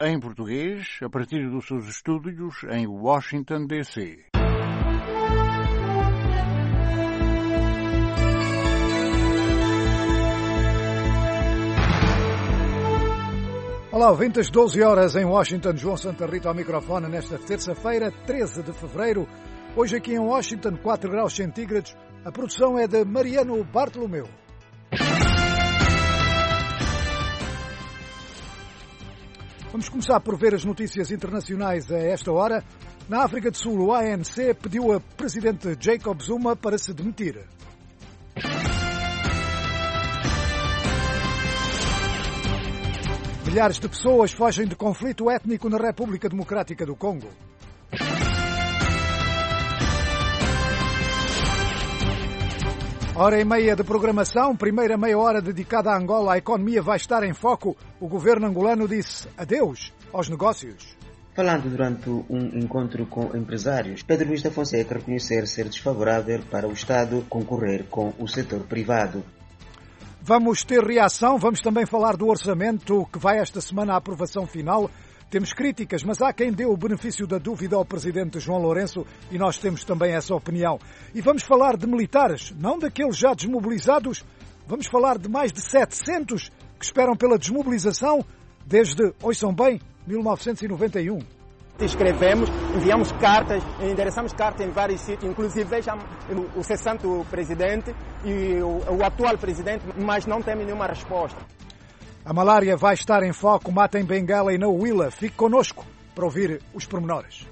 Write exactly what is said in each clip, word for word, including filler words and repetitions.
em português, a partir dos seus estúdios em Washington, D C Olá, ouvintes, doze horas em Washington, João Santa Rita ao microfone nesta terça-feira, treze de fevereiro. Hoje aqui em Washington, quatro graus centígrados. A produção é de Mariano Bartolomeu. Vamos começar por ver as notícias internacionais a esta hora. Na África do Sul, o A N C pediu a presidente Jacob Zuma para se demitir. Milhares de pessoas fogem de conflito étnico na República Democrática do Congo. Hora e meia de programação, primeira meia hora dedicada à Angola. A economia vai estar em foco. O governo angolano disse adeus aos negócios. Falando durante um encontro com empresários, Pedro Luís da Fonseca reconhecer ser desfavorável para o Estado concorrer com o setor privado. Vamos ter reação, vamos também falar do orçamento que vai esta semana à aprovação final. Temos críticas, mas há quem dê o benefício da dúvida ao presidente João Lourenço e nós temos também essa opinião. E vamos falar de militares, não daqueles já desmobilizados, vamos falar de mais de setecentos que esperam pela desmobilização desde, ouçam bem, mil novecentos e noventa e um. Escrevemos, enviamos cartas, endereçamos cartas em vários sítios, inclusive vejam o cessante presidente e o, o atual presidente, mas não temos nenhuma resposta. A malária vai estar em foco, mata em Benguela e na Huila. Fique connosco para ouvir os pormenores.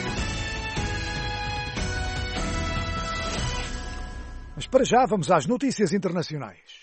Mas para já vamos às notícias internacionais.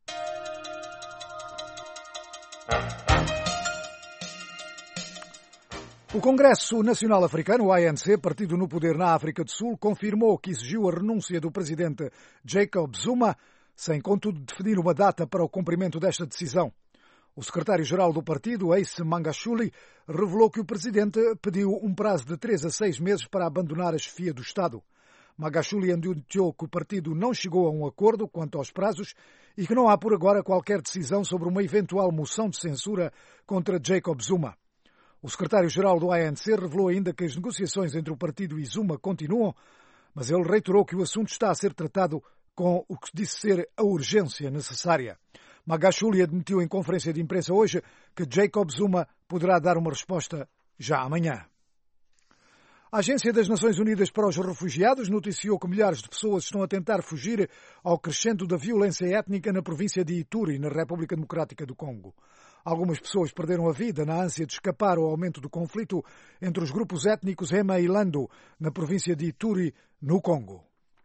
O Congresso Nacional Africano, o A N C, partido no poder na África do Sul, confirmou que exigiu a renúncia do presidente Jacob Zuma, sem contudo definir uma data para o cumprimento desta decisão. O secretário-geral do partido, Ace Magashule, revelou que o presidente pediu um prazo de três a seis meses para abandonar a chefia do Estado. Magashule anunciou que o partido não chegou a um acordo quanto aos prazos e que não há por agora qualquer decisão sobre uma eventual moção de censura contra Jacob Zuma. O secretário-geral do A N C revelou ainda que as negociações entre o partido e Zuma continuam, mas ele reiterou que o assunto está a ser tratado com o que disse ser a urgência necessária. Magashule admitiu em conferência de imprensa hoje que Jacob Zuma poderá dar uma resposta já amanhã. A Agência das Nações Unidas para os Refugiados noticiou que milhares de pessoas estão a tentar fugir ao crescendo da violência étnica na província de Ituri, na República Democrática do Congo. Algumas pessoas perderam a vida na ânsia de escapar ao aumento do conflito entre os grupos étnicos Hema e Lando, na província de Ituri, no Congo.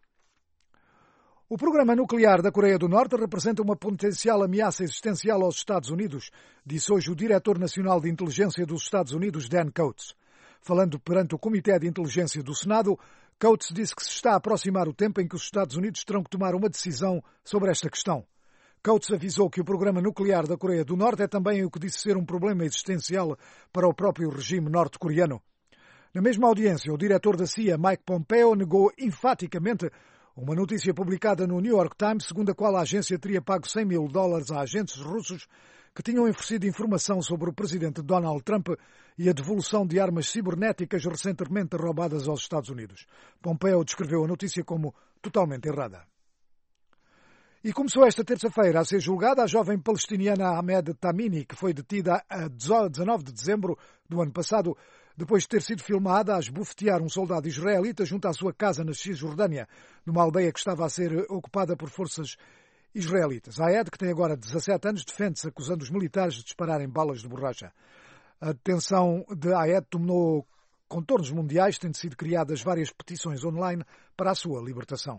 O programa nuclear da Coreia do Norte representa uma potencial ameaça existencial aos Estados Unidos, disse hoje o diretor nacional de inteligência dos Estados Unidos, Dan Coats. Falando perante o Comitê de Inteligência do Senado, Coats disse que se está a aproximar o tempo em que os Estados Unidos terão que tomar uma decisão sobre esta questão. Coats avisou que o programa nuclear da Coreia do Norte é também o que disse ser um problema existencial para o próprio regime norte-coreano. Na mesma audiência, o diretor da C I A, Mike Pompeo, negou enfaticamente uma notícia publicada no New York Times, segundo a qual a agência teria pago cem mil dólares a agentes russos que tinham oferecido informação sobre o presidente Donald Trump e a devolução de armas cibernéticas recentemente roubadas aos Estados Unidos. Pompeo descreveu a notícia como totalmente errada. E começou esta terça-feira a ser julgada a jovem palestiniana Ahmed Tamimi, que foi detida a dezanove de dezembro do ano passado, depois de ter sido filmada a esbofetear um soldado israelita junto à sua casa na Cisjordânia, numa aldeia que estava a ser ocupada por forças israelitas. A Ahmed, que tem agora dezassete anos, defende-se acusando os militares de dispararem balas de borracha. A detenção de Ahmed tomou contornos mundiais, tendo sido criadas várias petições online para a sua libertação.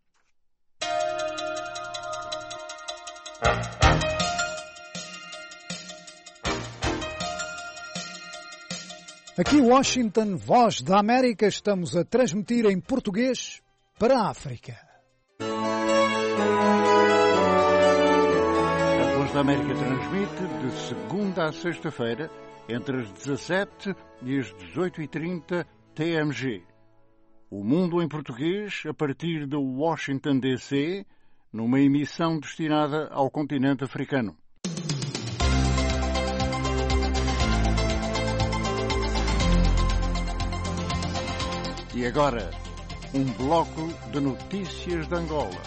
Aqui Washington, Voz da América, estamos a transmitir em português para a África. A Voz da América transmite de segunda a sexta-feira, entre as dezassete e as dezoito e trinta T M G. O Mundo em Português, a partir de Washington, D C, numa emissão destinada ao continente africano. E agora, um bloco de notícias de Angola.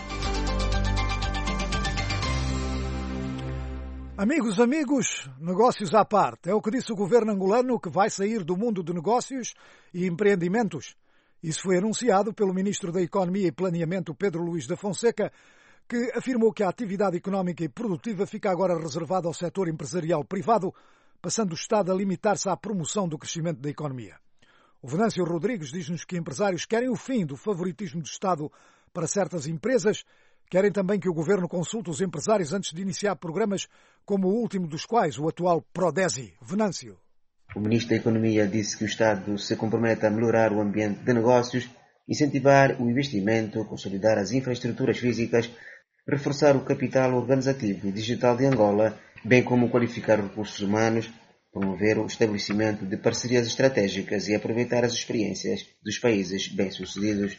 Amigos, amigos, negócios à parte. É o que disse o governo angolano, que vai sair do mundo de negócios e empreendimentos. Isso foi anunciado pelo ministro da Economia e Planeamento, Pedro Luís da Fonseca, que afirmou que a atividade económica e produtiva fica agora reservada ao setor empresarial privado, passando o Estado a limitar-se à promoção do crescimento da economia. O Venâncio Rodrigues diz-nos que empresários querem o fim do favoritismo do Estado para certas empresas, querem também que o governo consulte os empresários antes de iniciar programas como o último dos quais, o atual Prodesi. Venâncio. O ministro da Economia disse que o Estado se compromete a melhorar o ambiente de negócios, incentivar o investimento, consolidar as infraestruturas físicas, reforçar o capital organizativo e digital de Angola, bem como qualificar recursos humanos, promover o estabelecimento de parcerias estratégicas e aproveitar as experiências dos países bem-sucedidos.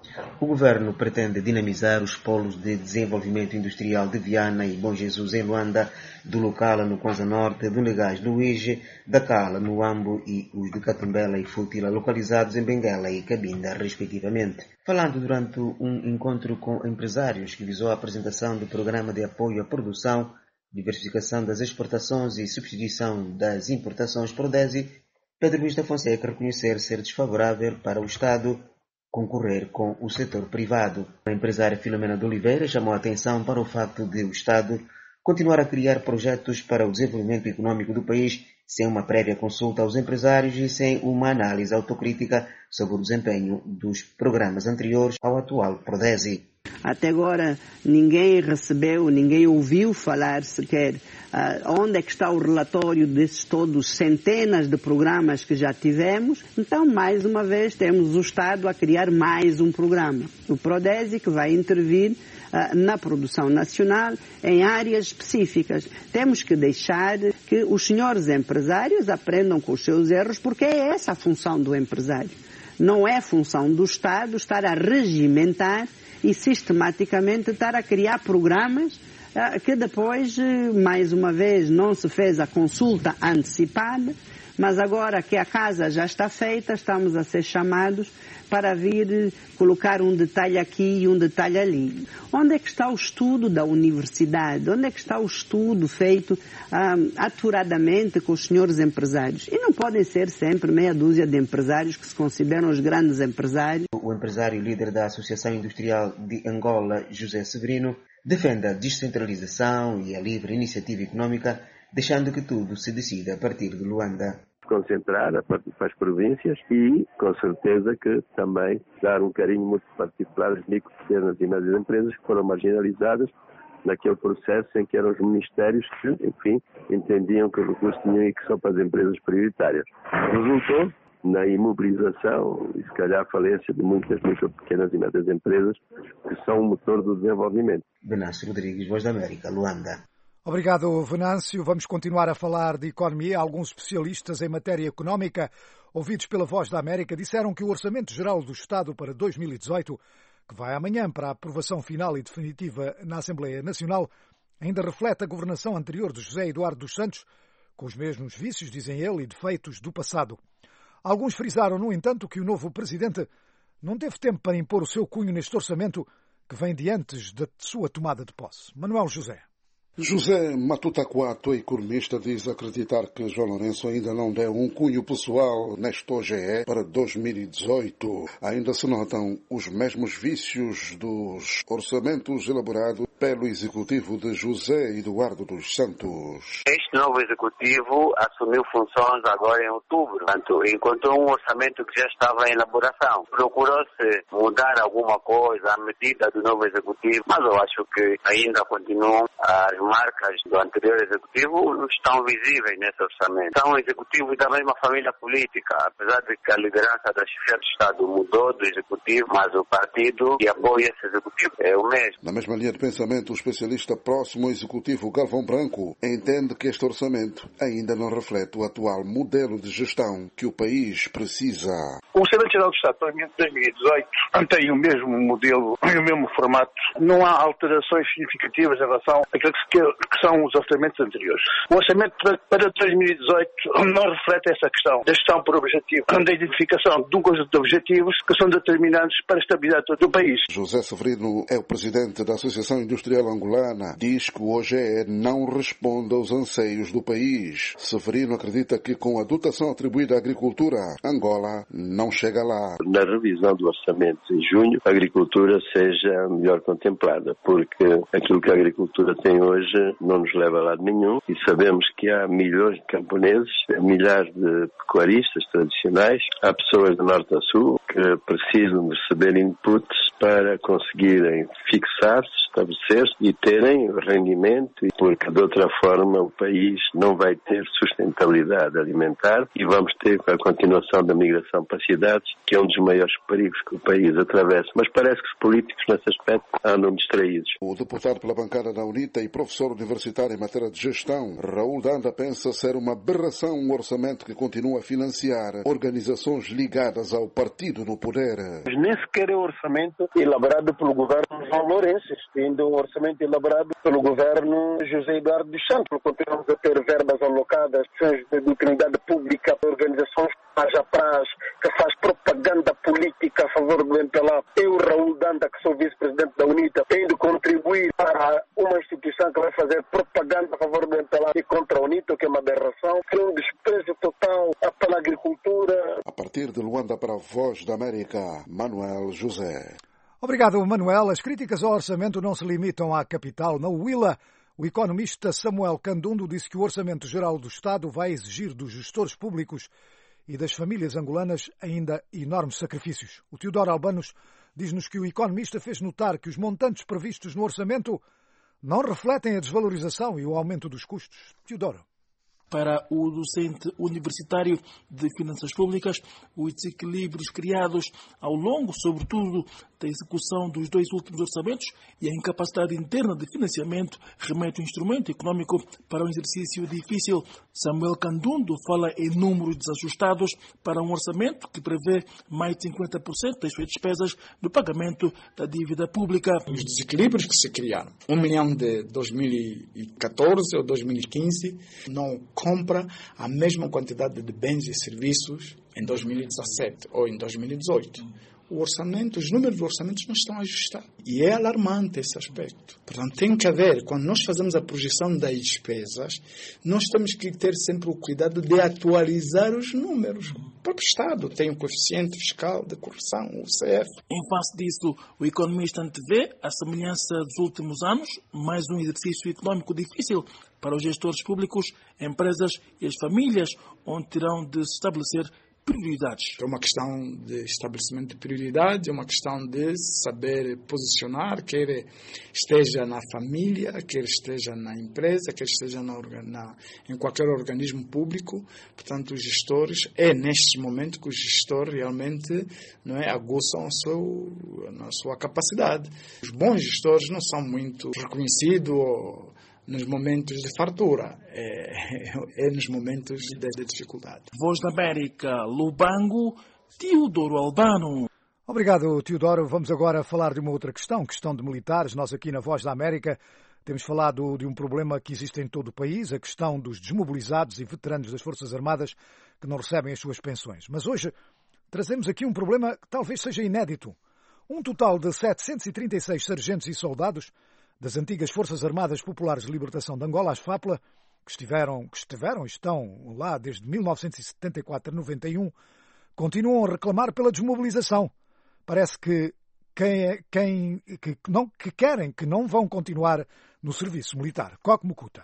O governo pretende dinamizar os polos de desenvolvimento industrial de Viana e Bom Jesus em Luanda, do Locala no Kwanza Norte, do Negás no Uige, da Cala no Ambo e os de Catumbela e Futila localizados em Benguela e Cabinda, respectivamente. Falando durante um encontro com empresários que visou a apresentação do Programa de Apoio à Produção, Diversificação das Exportações e Substituição das Importações Prodesi, Pedro Luís da Fonseca reconhecer ser desfavorável para o Estado concorrer com o setor privado. A empresária Filomena de Oliveira chamou a atenção para o facto de o Estado continuar a criar projetos para o desenvolvimento econômico do país sem uma prévia consulta aos empresários e sem uma análise autocrítica sobre o desempenho dos programas anteriores ao atual Prodesi. Até agora ninguém recebeu, ninguém ouviu falar sequer uh, onde é que está o relatório desses todos centenas de programas que já tivemos. Então, mais uma vez, temos o Estado a criar mais um programa. O Prodesi, que vai intervir uh, na produção nacional em áreas específicas. Temos que deixar que os senhores empresários aprendam com os seus erros, porque é essa a função do empresário. Não é função do Estado estar a regimentar e sistematicamente estar a criar programas uh, que depois, uh, mais uma vez, não se fez a consulta antecipada, mas agora que a casa já está feita, estamos a ser chamados para vir uh, colocar um detalhe aqui e um detalhe ali. Onde é que está o estudo da universidade? Onde é que está o estudo feito uh, aturadamente com os senhores empresários? E não podem ser sempre meia dúzia de empresários que se consideram os grandes empresários. O empresário líder da Associação Industrial de Angola, José Severino, defende a descentralização e a livre iniciativa econômica, deixando que tudo se decida a partir de Luanda. Concentrar para as províncias e, com certeza, que também dar um carinho muito particular às micro, pequenas e médias empresas que foram marginalizadas naquele processo em que eram os ministérios que, enfim, entendiam que o recurso tinha que só para as empresas prioritárias. Resultou na imobilização e, se calhar, a falência de muitas micro, pequenas e médias empresas que são o motor do desenvolvimento. Venâncio Rodrigues, Voz da América, Luanda. Obrigado, Venâncio. Vamos continuar a falar de economia. Alguns especialistas em matéria económica, ouvidos pela Voz da América, disseram que o Orçamento Geral do Estado para dois mil e dezoito, que vai amanhã para a aprovação final e definitiva na Assembleia Nacional, ainda reflete a governação anterior de José Eduardo dos Santos, com os mesmos vícios, dizem ele, e defeitos do passado. Alguns frisaram, no entanto, que o novo presidente não teve tempo para impor o seu cunho neste orçamento, que vem de antes da sua tomada de posse. Manuel José. José Matutaquato, economista, diz acreditar que João Lourenço ainda não deu um cunho pessoal neste O G E para dois mil e dezoito. Ainda se notam os mesmos vícios dos orçamentos elaborados pelo executivo de José Eduardo dos Santos. Este novo executivo assumiu funções agora em outubro, portanto, encontrou um orçamento que já estava em elaboração. Procurou-se mudar alguma coisa à medida do novo executivo, mas eu acho que ainda continuam as marcas do anterior executivo estão visíveis nesse orçamento. São executivos da mesma família política, apesar de que a liderança da chefia de Estado mudou do executivo, mas o partido que apoia esse executivo é o mesmo. Na mesma linha de pensamento, o especialista próximo ao executivo Galvão Branco entende que este orçamento ainda não reflete o atual modelo de gestão que o país precisa. O Orçamento Geral do Estado para dois mil e dezoito mantém o mesmo modelo e o mesmo formato. Não há alterações significativas em relação àquilo que que, que são os orçamentos anteriores. O orçamento para dois mil e dezoito não reflete essa questão da gestão por objetivo, da identificação de um conjunto de objetivos que são determinantes para a estabilidade do país. José Severino é o presidente da Associação Industrial Angolana. Diz que o O G E não responde aos anseios do país. Severino acredita que com a dotação atribuída à agricultura, Angola não chega lá. Na revisão do orçamento em junho, a agricultura seja melhor contemplada, porque aquilo que a agricultura tem hoje não nos leva a lado nenhum e sabemos que há milhões de camponeses, milhares de pecuaristas tradicionais, há pessoas do norte a sul que precisam de receber inputs para conseguirem fixar-se, estabelecer-se e terem rendimento, porque de outra forma o país não vai ter sustentabilidade alimentar e vamos ter a continuação da migração para cidades, que é um dos maiores perigos que o país atravessa. Mas parece que os políticos nesse aspecto andam distraídos. O deputado pela bancada da UNITA e professor universitário em matéria de gestão, Raul Danda, pensa ser uma aberração um orçamento que continua a financiar organizações ligadas ao partido no poder. Mas nem sequer é um orçamento elaborado pelo governo João Lourenço, ainda um orçamento elaborado pelo governo José Eduardo dos Santos. Continuamos a ter verbas alocadas de utilidade pública para organizações que apraz, que faz propaganda política a favor do M P L A. Eu, Raul Danda, que sou vice-presidente da UNITA, tenho de contribuir para uma instituição que vai fazer propaganda a favor do M P L A e contra a UNITA, que é uma aberração, que é um desprezo total pela agricultura. A partir de Luanda para a Voz da América, Manuel José. Obrigado, Manuel. As críticas ao orçamento não se limitam à capital. Na Huila, o economista Samuel Candundo disse que o Orçamento Geral do Estado vai exigir dos gestores públicos e das famílias angolanas ainda enormes sacrifícios. O Teodoro Albanos diz-nos que o economista fez notar que os montantes previstos no orçamento não refletem a desvalorização e o aumento dos custos. Teodoro. Para o docente universitário de Finanças Públicas, os desequilíbrios criados ao longo, sobretudo, da execução dos dois últimos orçamentos e a incapacidade interna de financiamento remete o instrumento econômico para um exercício difícil. Samuel Candundo fala em números desajustados para um orçamento que prevê mais de cinquenta por cento das suas despesas no pagamento da dívida pública. Os desequilíbrios que se criaram, um milhão de dois mil e catorze ou dois mil e quinze, não compra a mesma quantidade de bens e serviços em dois mil e dezassete ou em dois mil e dezoito. O orçamento, os números do orçamento não estão ajustados. E é alarmante esse aspecto. Portanto, tem que haver, quando nós fazemos a projeção das despesas, nós temos que ter sempre o cuidado de atualizar os números. O próprio Estado tem um coeficiente fiscal de correção, o C F. Em face disso, o economista antevê, à semelhança dos últimos anos, mais um exercício econômico difícil para os gestores públicos, empresas e as famílias, onde terão de se estabelecer prioridades. É uma questão de estabelecimento de prioridades, é uma questão de saber posicionar, quer esteja na família, quer esteja na empresa, quer esteja na, na, em qualquer organismo público. Portanto, os gestores, é neste momento que os gestores realmente não é, aguçam a sua, a sua capacidade. Os bons gestores não são muito reconhecidos ou nos momentos de fartura, é, é nos momentos de, de dificuldade. Voz da América, Lubango, Teodoro Albano. Obrigado, Teodoro. Vamos agora falar de uma outra questão, questão de militares. Nós aqui na Voz da América temos falado de um problema que existe em todo o país, a questão dos desmobilizados e veteranos das Forças Armadas que não recebem as suas pensões. Mas hoje trazemos aqui um problema que talvez seja inédito. Um total de setecentos e trinta e seis sargentos e soldados das antigas Forças Armadas Populares de Libertação de Angola, as FAPLA, que estiveram, que estiveram e estão lá desde mil novecentos e setenta e quatro a noventa e um, continuam a reclamar pela desmobilização. Parece que quem, quem que, não, que querem que não vão continuar no serviço militar. Coque Mucuta.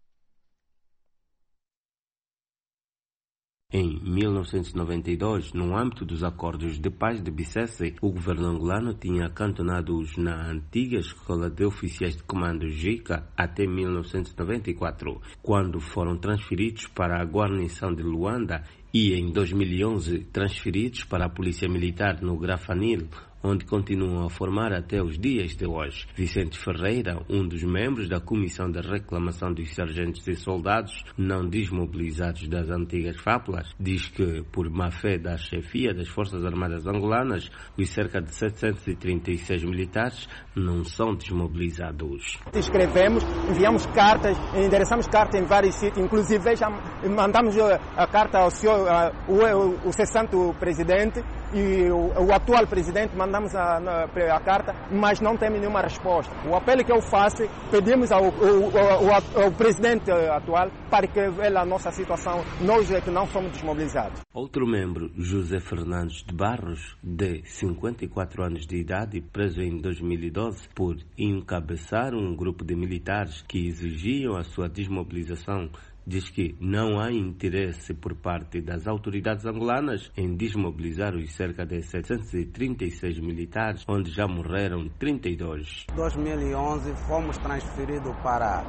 Em mil novecentos e noventa e dois, no âmbito dos acordos de paz de Bicesse, o governo angolano tinha acantonado-os na antiga Escola de Oficiais de Comando J I C A até mil novecentos e noventa e quatro, quando foram transferidos para a guarnição de Luanda e, em dois mil e onze, transferidos para a Polícia Militar no Grafanil, onde continuam a formar até os dias de hoje. Vicente Ferreira, um dos membros da Comissão de Reclamação dos Sargentos e Soldados não desmobilizados das antigas fábulas, diz que, por má-fé da chefia das Forças Armadas angolanas, os cerca de setecentos e trinta e seis militares não são desmobilizados. Escrevemos, enviamos cartas, endereçamos cartas em vários sítios, inclusive já mandamos a carta ao senhor, o, o cessante presidente e o, o atual presidente, mandamos a, a carta, mas não temos nenhuma resposta. O apelo que eu faço, pedimos ao, ao, ao, ao presidente atual para que veja a nossa situação, nós é que não fomos desmobilizados. Outro membro, José Fernandes de Barros, de cinquenta e quatro anos de idade, preso em dois mil e doze por encabeçar um grupo de militares que exigiam a sua desmobilização, diz que não há interesse por parte das autoridades angolanas em desmobilizar os cerca de setecentos e trinta e seis militares, onde já morreram trinta e dois. Em dois mil e onze fomos transferidos para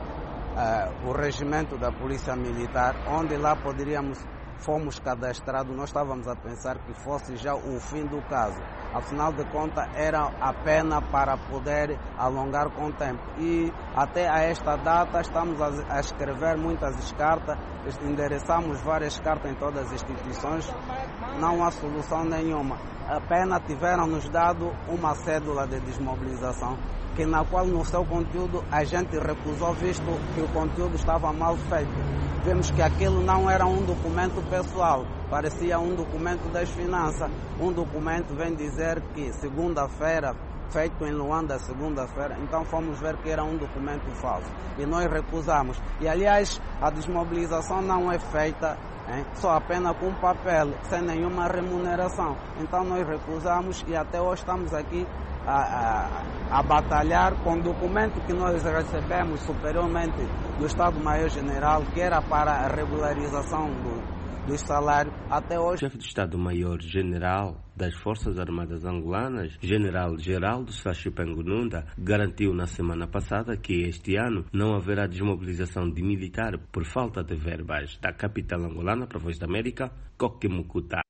uh, o regimento da Polícia Militar, onde lá poderíamos, fomos cadastrados, nós estávamos a pensar que fosse já o fim do caso. Afinal de contas, era a pena para poder alongar com o tempo. E até a esta data estamos a escrever muitas cartas, endereçamos várias cartas em todas as instituições, não há solução nenhuma. Apenas tiveram-nos dado uma cédula de desmobilização, que na qual no seu conteúdo a gente recusou, visto que o conteúdo estava mal feito. Vemos que aquilo não era um documento pessoal, parecia um documento das finanças. Um documento vem dizer que segunda-feira, feito em Luanda, segunda-feira, então fomos ver que era um documento falso e nós recusamos. E aliás, a desmobilização não é feita hein, só apenas com papel, sem nenhuma remuneração. Então nós recusamos e até hoje estamos aqui A, a, a batalhar com o documento que nós recebemos superiormente do Estado-Maior-General, que era para a regularização do, do salário. Até hoje, o chefe do Estado-Maior-General das Forças Armadas Angolanas, General Geraldo Sachipengununda, garantiu na semana passada que este ano não haverá desmobilização de militar por falta de verbas. Da capital angolana para a Voz da América, Coquimucuta.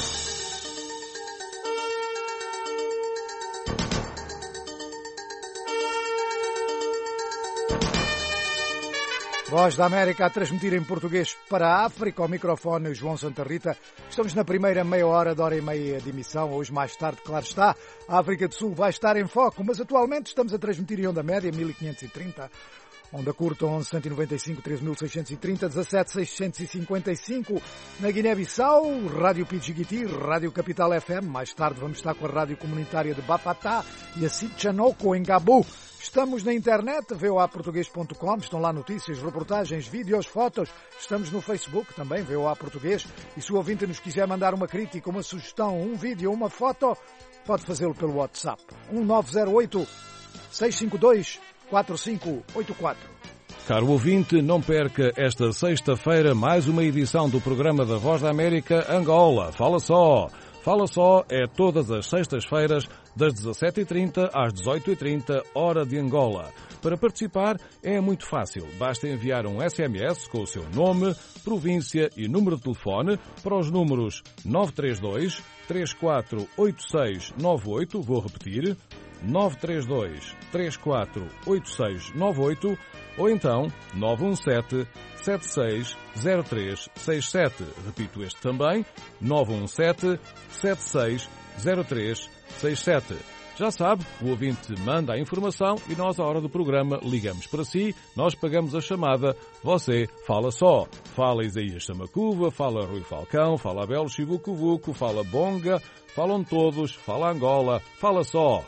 Voz da América a transmitir em português para a África, ao microfone João Santa Rita. Estamos na primeira meia hora, de hora e meia de emissão. Hoje, mais tarde, claro está, a África do Sul vai estar em foco, mas atualmente estamos a transmitir em onda média mil quinhentos e trinta, onda curta onze cento e noventa e cinco, treze mil seiscentos e trinta, dezassete mil seiscentos e cinquenta e cinco. Na Guiné-Bissau, Rádio Pidjigiti, Rádio Capital F M. Mais tarde vamos estar com a Rádio Comunitária de Bafatá e a Sitchanoko, em Gabu. Estamos na internet, v o a português ponto com, estão lá notícias, reportagens, vídeos, fotos. Estamos no Facebook também, V O A Português. E se o ouvinte nos quiser mandar uma crítica, uma sugestão, um vídeo, uma foto, pode fazê-lo pelo WhatsApp. um nove zero oito, seis cinco dois, quatro cinco oito quatro. Caro ouvinte, não perca esta sexta-feira mais uma edição do programa da Voz da América Angola. Fala só! Fala só é todas as sextas-feiras, das dezassete e trinta às dezoito e trinta, hora de Angola. Para participar é muito fácil. Basta enviar um S M S com o seu nome, província e número de telefone para os números nove três dois, três quatro oito seis nove oito, vou repetir, nove três dois, três quatro oito seis nove oito, ou então nove um sete, sete seis zero três seis sete. Repito este também, nove um sete, sete seis zero três seis sete. Já sabe, o ouvinte manda a informação e nós, à hora do programa, ligamos para si, nós pagamos a chamada, você fala só. Fala Isaías Samacuva, fala Rui Falcão, fala Abel Chivucuvuco, fala Bonga, falam todos, fala Angola, fala só.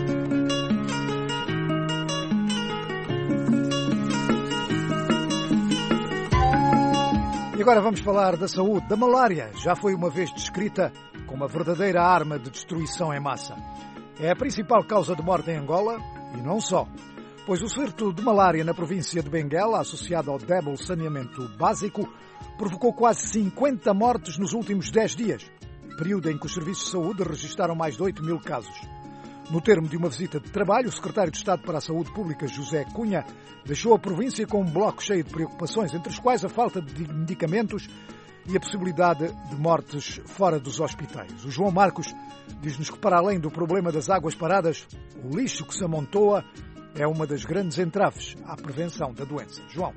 E agora vamos falar da saúde. Da malária já foi uma vez descrita como a verdadeira arma de destruição em massa. É a principal causa de morte em Angola e não só, pois o surto de malária na província de Benguela, associado ao débil saneamento básico, provocou quase cinquenta mortes nos últimos dez dias, período em que os serviços de saúde registaram mais de oito mil casos. No termo de uma visita de trabalho, o secretário de Estado para a Saúde Pública, José Cunha, deixou a província com um bloco cheio de preocupações, entre as quais a falta de medicamentos e a possibilidade de mortes fora dos hospitais. O João Marcos diz-nos que, para além do problema das águas paradas, o lixo que se amontoa é uma das grandes entraves à prevenção da doença. João.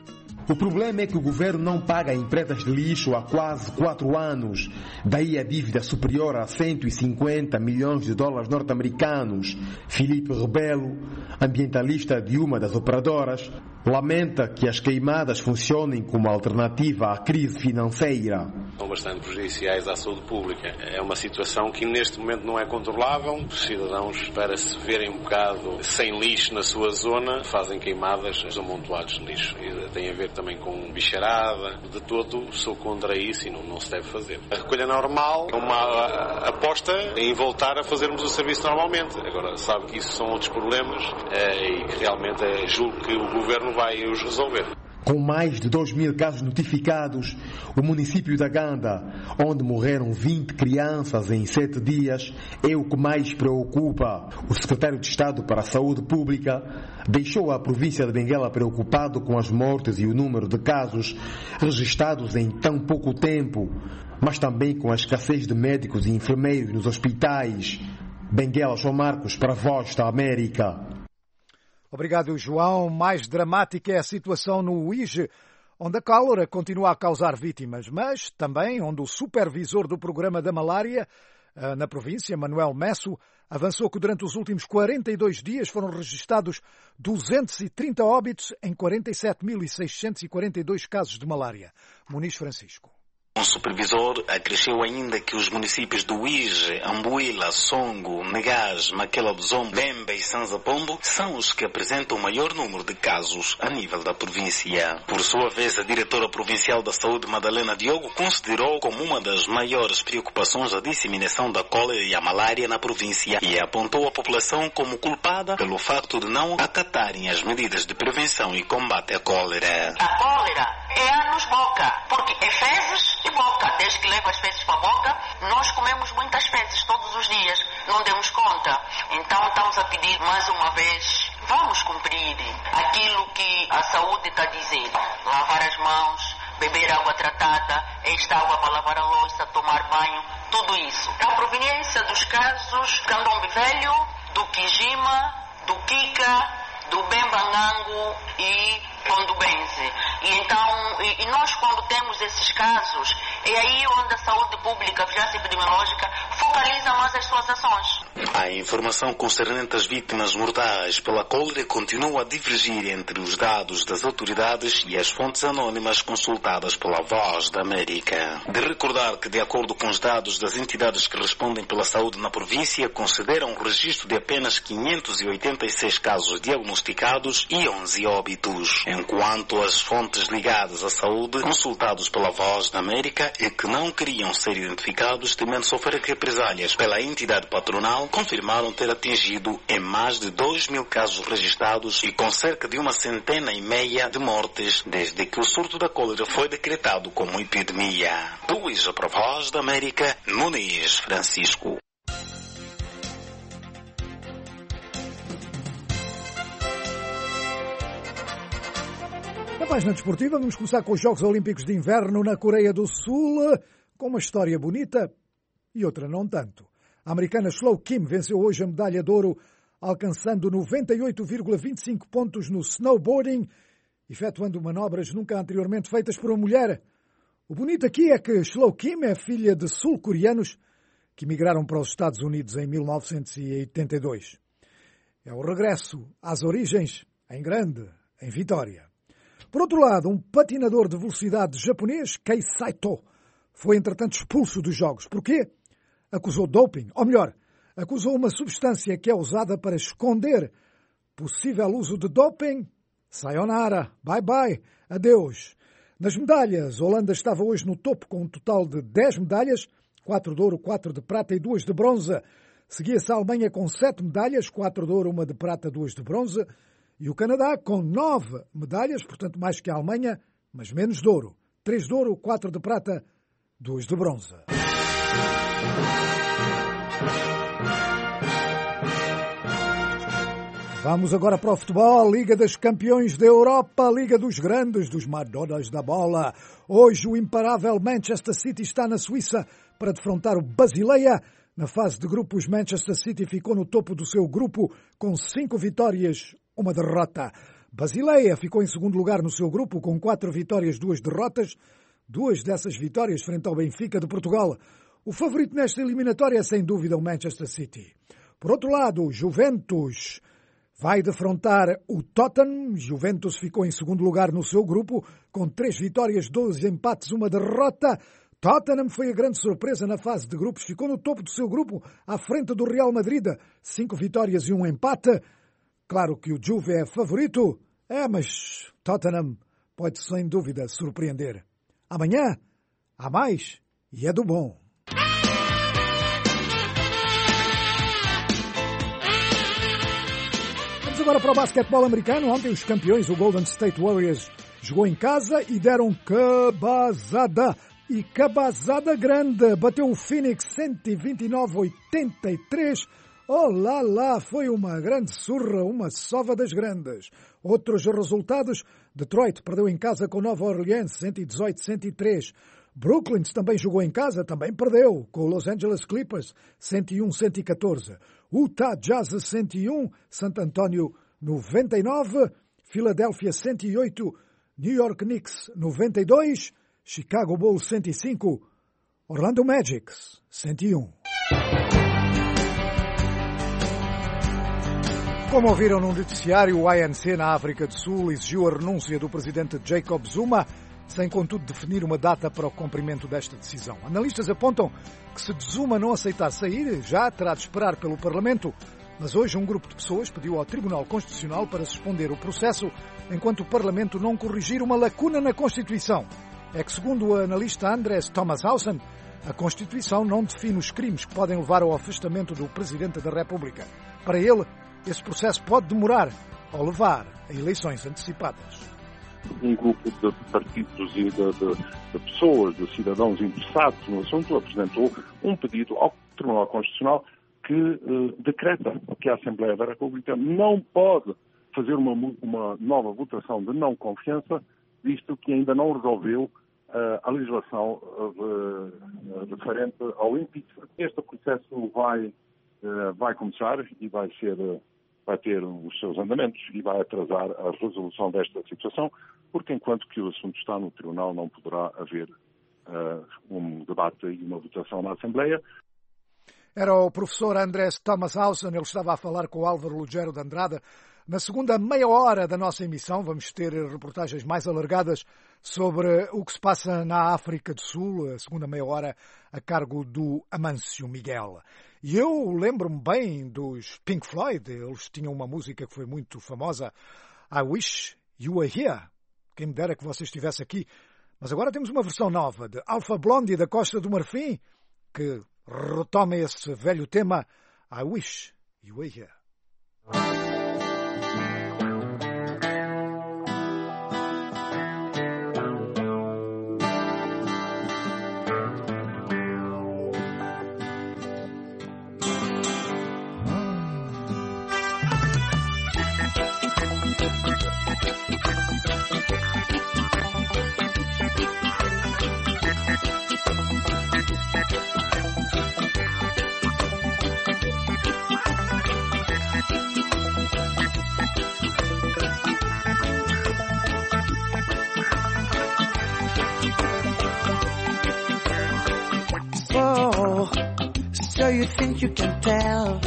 O problema é que o governo não paga empresas de lixo há quase quatro anos. Daí a dívida superior a cento e cinquenta milhões de dólares norte-americanos. Filipe Rebelo, ambientalista de uma das operadoras, lamenta que as queimadas funcionem como alternativa à crise financeira. São bastante prejudiciais à saúde pública. É uma situação que neste momento não é controlável. Os cidadãos, para se verem um bocado sem lixo na sua zona, fazem queimadas amontoados de lixo. E tem a ver também com bicharada. De todo, sou contra isso e não, não se deve fazer. A recolha normal é uma aposta em voltar a fazermos o serviço normalmente. Agora, sabe que isso são outros problemas e que realmente é, julgo que o governo vai os resolver. Com mais de dois mil casos notificados, o município da Ganda, onde morreram vinte crianças em sete dias, é o que mais preocupa. O secretário de Estado para a Saúde Pública deixou a província de Benguela preocupado com as mortes e o número de casos registrados em tão pouco tempo, mas também com a escassez de médicos e enfermeiros nos hospitais. Benguela, João Marcos, para a Voz da América. Obrigado, João. Mais dramática é a situação no Uíge, onde a cólera continua a causar vítimas, mas também onde o supervisor do programa da malária na província, Manuel Messo, avançou que durante os últimos quarenta e dois dias foram registados duzentos e trinta óbitos em quarenta e sete mil seiscentos e quarenta e dois casos de malária. Muniz Francisco. O supervisor acresceu ainda que os municípios do Uíge, Ambuila, Songo, Negás, Maquelobzom, Bemba e Sanza Pombo são os que apresentam o maior número de casos a nível da província. Por sua vez, a diretora provincial da saúde, Madalena Diogo, considerou como uma das maiores preocupações a disseminação da cólera e a malária na província e apontou a população como culpada pelo facto de não acatarem as medidas de prevenção e combate à cólera. A cólera é anos-boca, porque é fezes e boca. Desde que leva as fezes para a boca, nós comemos muitas fezes todos os dias, não demos conta. Então estamos a pedir mais uma vez, vamos cumprir aquilo que a saúde está dizendo. Lavar as mãos, beber água tratada, esta água para lavar a louça, tomar banho, tudo isso. A proveniência dos casos Candombe Velho, do Quijima, do Kika, do Bembangango e Pondubense. E então, e, e nós quando temos esses casos, é aí onde a saúde pública, a vigilância epidemiológica, focaliza mais as suas ações. A informação concernente às vítimas mortais pela cólera continua a divergir entre os dados das autoridades e as fontes anónimas consultadas pela Voz da América. De recordar que, de acordo com os dados das entidades que respondem pela saúde na província, consideram o registro de apenas quinhentos e oitenta e seis casos diagnosticados e onze óbitos. Enquanto as fontes ligadas à saúde, consultados pela Voz da América e que não queriam ser identificados, temendo sofrer represálias pela entidade patronal, confirmaram ter atingido em mais de dois mil casos registrados e com cerca de uma centena e meia de mortes desde que o surto da cólera foi decretado como epidemia. Do Uíge para a Voz da América, Muniz Francisco. Na página desportiva, vamos começar com os Jogos Olímpicos de Inverno na Coreia do Sul, com uma história bonita e outra não tanto. A americana Shloe Kim venceu hoje a medalha de ouro, alcançando noventa e oito vírgula vinte e cinco pontos no snowboarding, efetuando manobras nunca anteriormente feitas por uma mulher. O bonito aqui é que Shloe Kim é filha de sul-coreanos que migraram para os Estados Unidos em mil novecentos e oitenta e dois. É o regresso às origens, em grande, em vitória. Por outro lado, um patinador de velocidade japonês, Kei Saito, foi entretanto expulso dos Jogos. Porquê? Acusou doping, ou melhor, acusou uma substância que é usada para esconder possível uso de doping. Sayonara, bye bye, adeus. Nas medalhas, a Holanda estava hoje no topo com um total de dez medalhas, quatro de ouro, quatro de prata e duas de bronze. Seguia-se a Alemanha com sete medalhas, quatro de ouro, uma de prata, duas de bronze. E o Canadá com nove medalhas, portanto mais que a Alemanha, mas menos de ouro. Três de ouro, quatro de prata, duas de bronze. Vamos agora para o futebol, Liga dos Campeões da Europa, Liga dos Grandes, dos Madonas da Bola. Hoje o imparável Manchester City está na Suíça para defrontar o Basileia. Na fase de grupos, Manchester City ficou no topo do seu grupo com cinco vitórias, uma derrota. Basileia ficou em segundo lugar no seu grupo com quatro vitórias, duas derrotas. Duas dessas vitórias frente ao Benfica de Portugal. O favorito nesta eliminatória é sem dúvida o Manchester City. Por outro lado, o Juventus vai defrontar o Tottenham. Juventus ficou em segundo lugar no seu grupo com três vitórias, doze empates, uma derrota. Tottenham foi a grande surpresa na fase de grupos. Ficou no topo do seu grupo, à frente do Real Madrid. Cinco vitórias e um empate. Claro que o Juve é favorito. É, mas Tottenham pode sem dúvida surpreender. Amanhã há mais e é do bom. Vamos agora para o basquetebol americano. Ontem os campeões, o Golden State Warriors, jogou em casa e deram cabazada. E cabazada grande. Bateu o Phoenix cento e vinte e nove a oitenta e três. Oh lá lá, foi uma grande surra, uma sova das grandes. Outros resultados, Detroit perdeu em casa com Nova Orleans, cento e dezoito a cento e três. Brooklyn também jogou em casa, também perdeu, com Los Angeles Clippers, cento e um a cento e catorze. Utah Jazz, cento e um, San Antonio, noventa e nove. Philadelphia, cento e oito. New York Knicks, noventa e dois. Chicago Bulls, cento e cinco. Orlando Magic, cento e um. Como ouviram no noticiário, o A N C na África do Sul exigiu a renúncia do presidente Jacob Zuma, sem contudo definir uma data para o cumprimento desta decisão. Analistas apontam que se Zuma não aceitar sair, já terá de esperar pelo Parlamento. Mas hoje um grupo de pessoas pediu ao Tribunal Constitucional para suspender o processo, enquanto o Parlamento não corrigir uma lacuna na Constituição. É que, segundo o analista Andrés Thomasshausen, a Constituição não define os crimes que podem levar ao afastamento do Presidente da República. Para ele, esse processo pode demorar ou levar a eleições antecipadas. Um grupo de partidos e de, de, de pessoas, de cidadãos interessados no assunto, apresentou um pedido ao Tribunal Constitucional que eh, decreta que a Assembleia da República não pode fazer uma, uma nova votação de não confiança, visto que ainda não resolveu uh, a legislação uh, referente ao impeachment. Este processo vai, uh, vai começar e vai ser... Uh, vai ter os seus andamentos e vai atrasar a resolução desta situação, porque enquanto que o assunto está no Tribunal não poderá haver uh, um debate e uma votação na Assembleia. Era o professor Andrés Thomasshausen, ele estava a falar com o Álvaro Lugero de Andrade. Na segunda meia hora da nossa emissão vamos ter reportagens mais alargadas sobre o que se passa na África do Sul, a segunda meia hora a cargo do Amâncio Miguel. E eu lembro-me bem dos Pink Floyd, eles tinham uma música que foi muito famosa, I Wish You Were Here. Quem me dera que você estivesse aqui. Mas agora temos uma versão nova de Alpha Blondy da Costa do Marfim, que retoma esse velho tema, I Wish You Were Here. So you think you can tell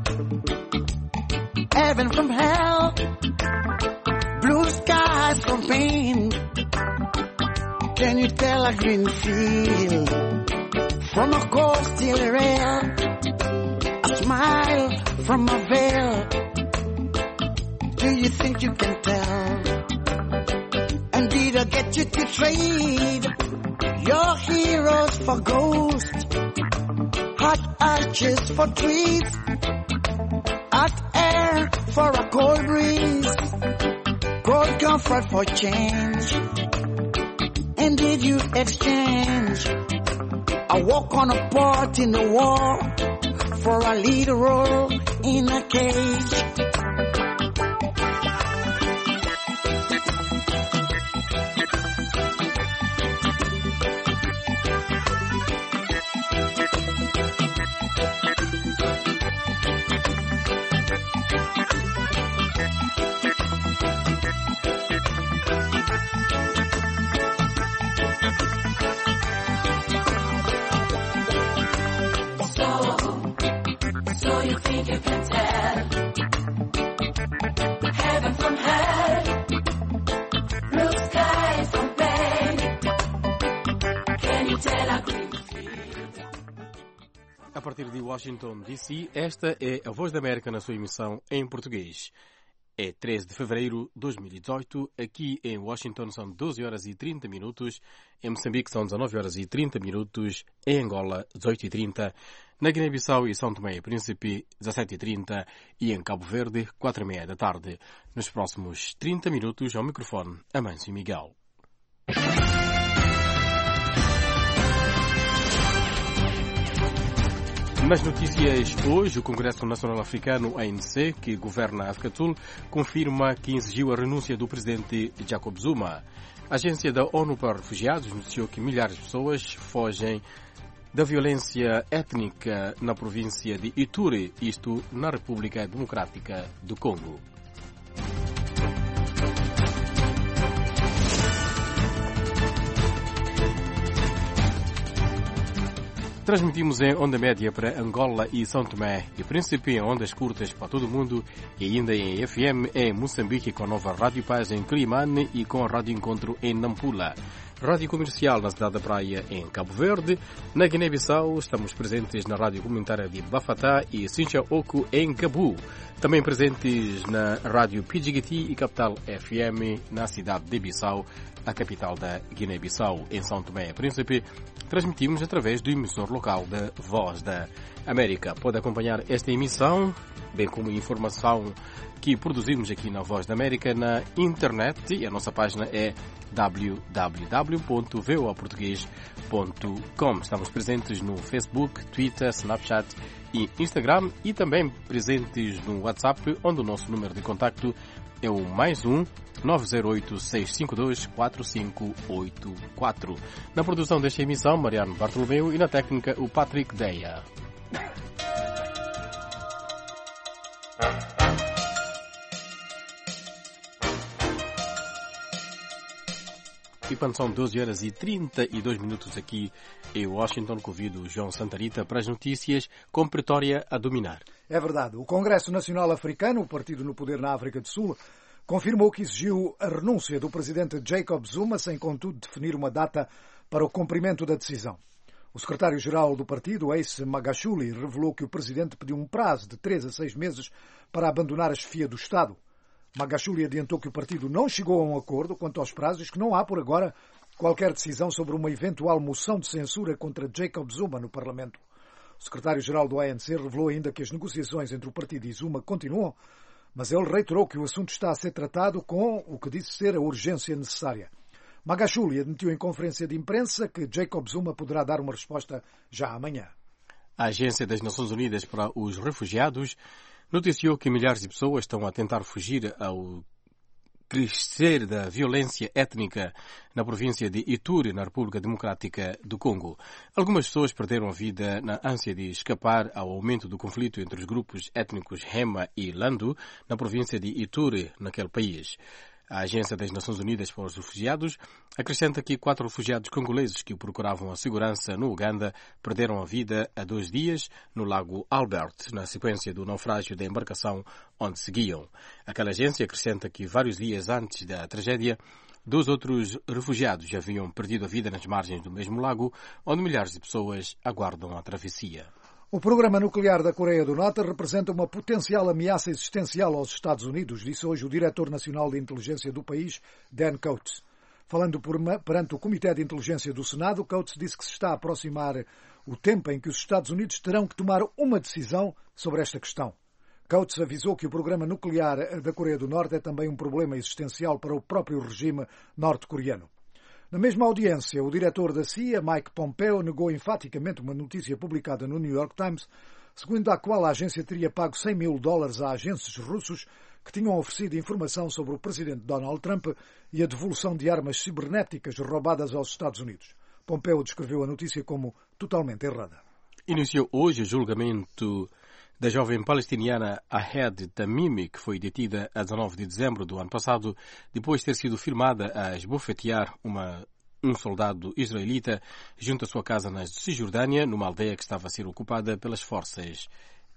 heaven from hell, blue skies from pain? Can you tell a green field from a cold steel rail, a smile from a veil? Do you think you can tell? And did I get you to trade your heroes for ghosts? Hot arches for trees, hot air for a cold breeze, cold comfort for change. And did you exchange a walk on a part in the war for a lead role in a cage? think you can tell heaven from hell, blue skies from pain. Can you tell a green field? A partir de Washington, D C, esta é a Voz da América na sua emissão em português. É treze de fevereiro de dois mil e dezoito, aqui em Washington são doze horas e trinta minutos, em Moçambique são dezanove horas e trinta minutos, em Angola dezoito e trinta, na Guiné-Bissau e São Tomé e Príncipe dezassete e trinta e em Cabo Verde quatro e meia da tarde. Nos próximos trinta minutos ao microfone, Amâncio Miguel. Nas notícias hoje, o Congresso Nacional Africano, A N C, que governa a África do Sul, confirma que exigiu a renúncia do presidente Jacob Zuma. A Agência da ONU para Refugiados noticiou que milhares de pessoas fogem da violência étnica na província de Ituri, isto na República Democrática do Congo. Transmitimos em onda média para Angola e São Tomé e Príncipe, em ondas curtas para todo o mundo e ainda em F M em Moçambique com a nova Rádio Paz em Climane e com a Rádio Encontro em Nampula. Rádio Comercial na Cidade da Praia em Cabo Verde. Na Guiné-Bissau estamos presentes na Rádio Comunitária de Bafatá e Sincha Oco em Gabu. Também presentes na Rádio P G T e Capital F M na cidade de Bissau, a capital da Guiné-Bissau. Em São Tomé e Príncipe, transmitimos através do emissor local da Voz da América. Pode acompanhar esta emissão, bem como informação que produzimos aqui na Voz da América na internet e a nossa página é w w w ponto voa português ponto com. Estamos presentes no Facebook, Twitter, Snapchat e Instagram e também presentes no WhatsApp, onde o nosso número de contacto é o mais um nove zero oito, seis cinco dois, quatro cinco oito quatro. Na produção desta emissão, Mariano Bartolomeu e na técnica, o Patrick Deia. E quando são doze horas e trinta e dois minutos aqui em Washington, convido o João Santarita para as notícias com Pretória a dominar. É verdade. O Congresso Nacional Africano, o partido no poder na África do Sul, confirmou que exigiu a renúncia do presidente Jacob Zuma, sem contudo definir uma data para o cumprimento da decisão. O secretário-geral do partido, Ace Magashule, revelou que o presidente pediu um prazo de três a seis meses para abandonar a chefia do Estado. Magashule adiantou que o partido não chegou a um acordo quanto aos prazos, que não há, por agora, qualquer decisão sobre uma eventual moção de censura contra Jacob Zuma no Parlamento. O secretário-geral do A N C revelou ainda que as negociações entre o partido e Zuma continuam, mas ele reiterou que o assunto está a ser tratado com o que disse ser a urgência necessária. Magashule admitiu em conferência de imprensa que Jacob Zuma poderá dar uma resposta já amanhã. A Agência das Nações Unidas para os Refugiados noticiou que milhares de pessoas estão a tentar fugir ao crescer da violência étnica na província de Ituri, na República Democrática do Congo. Algumas pessoas perderam a vida na ânsia de escapar ao aumento do conflito entre os grupos étnicos Hema e Landu, na província de Ituri, naquele país. A Agência das Nações Unidas para os Refugiados acrescenta que quatro refugiados congoleses que procuravam a segurança no Uganda perderam a vida há dois dias no lago Albert, na sequência do naufrágio da embarcação onde seguiam. Aquela agência acrescenta que vários dias antes da tragédia, dois outros refugiados já haviam perdido a vida nas margens do mesmo lago, onde milhares de pessoas aguardam a travessia. O programa nuclear da Coreia do Norte representa uma potencial ameaça existencial aos Estados Unidos, disse hoje o diretor nacional de inteligência do país, Dan Coats. Falando por, perante o Comitê de Inteligência do Senado, Coats disse que se está a aproximar o tempo em que os Estados Unidos terão que tomar uma decisão sobre esta questão. Coats avisou que o programa nuclear da Coreia do Norte é também um problema existencial para o próprio regime norte-coreano. Na mesma audiência, o diretor da C I A, Mike Pompeo, negou enfaticamente uma notícia publicada no New York Times, segundo a qual a agência teria pago cem mil dólares a agentes russos que tinham oferecido informação sobre o presidente Donald Trump e a devolução de armas cibernéticas roubadas aos Estados Unidos. Pompeo descreveu a notícia como totalmente errada. Iniciou hoje o julgamento da jovem palestiniana Ahed Tamimi, que foi detida a dezanove de dezembro do ano passado, depois de ter sido filmada a esbofetear uma, um soldado israelita junto à sua casa na Cisjordânia, numa aldeia que estava a ser ocupada pelas forças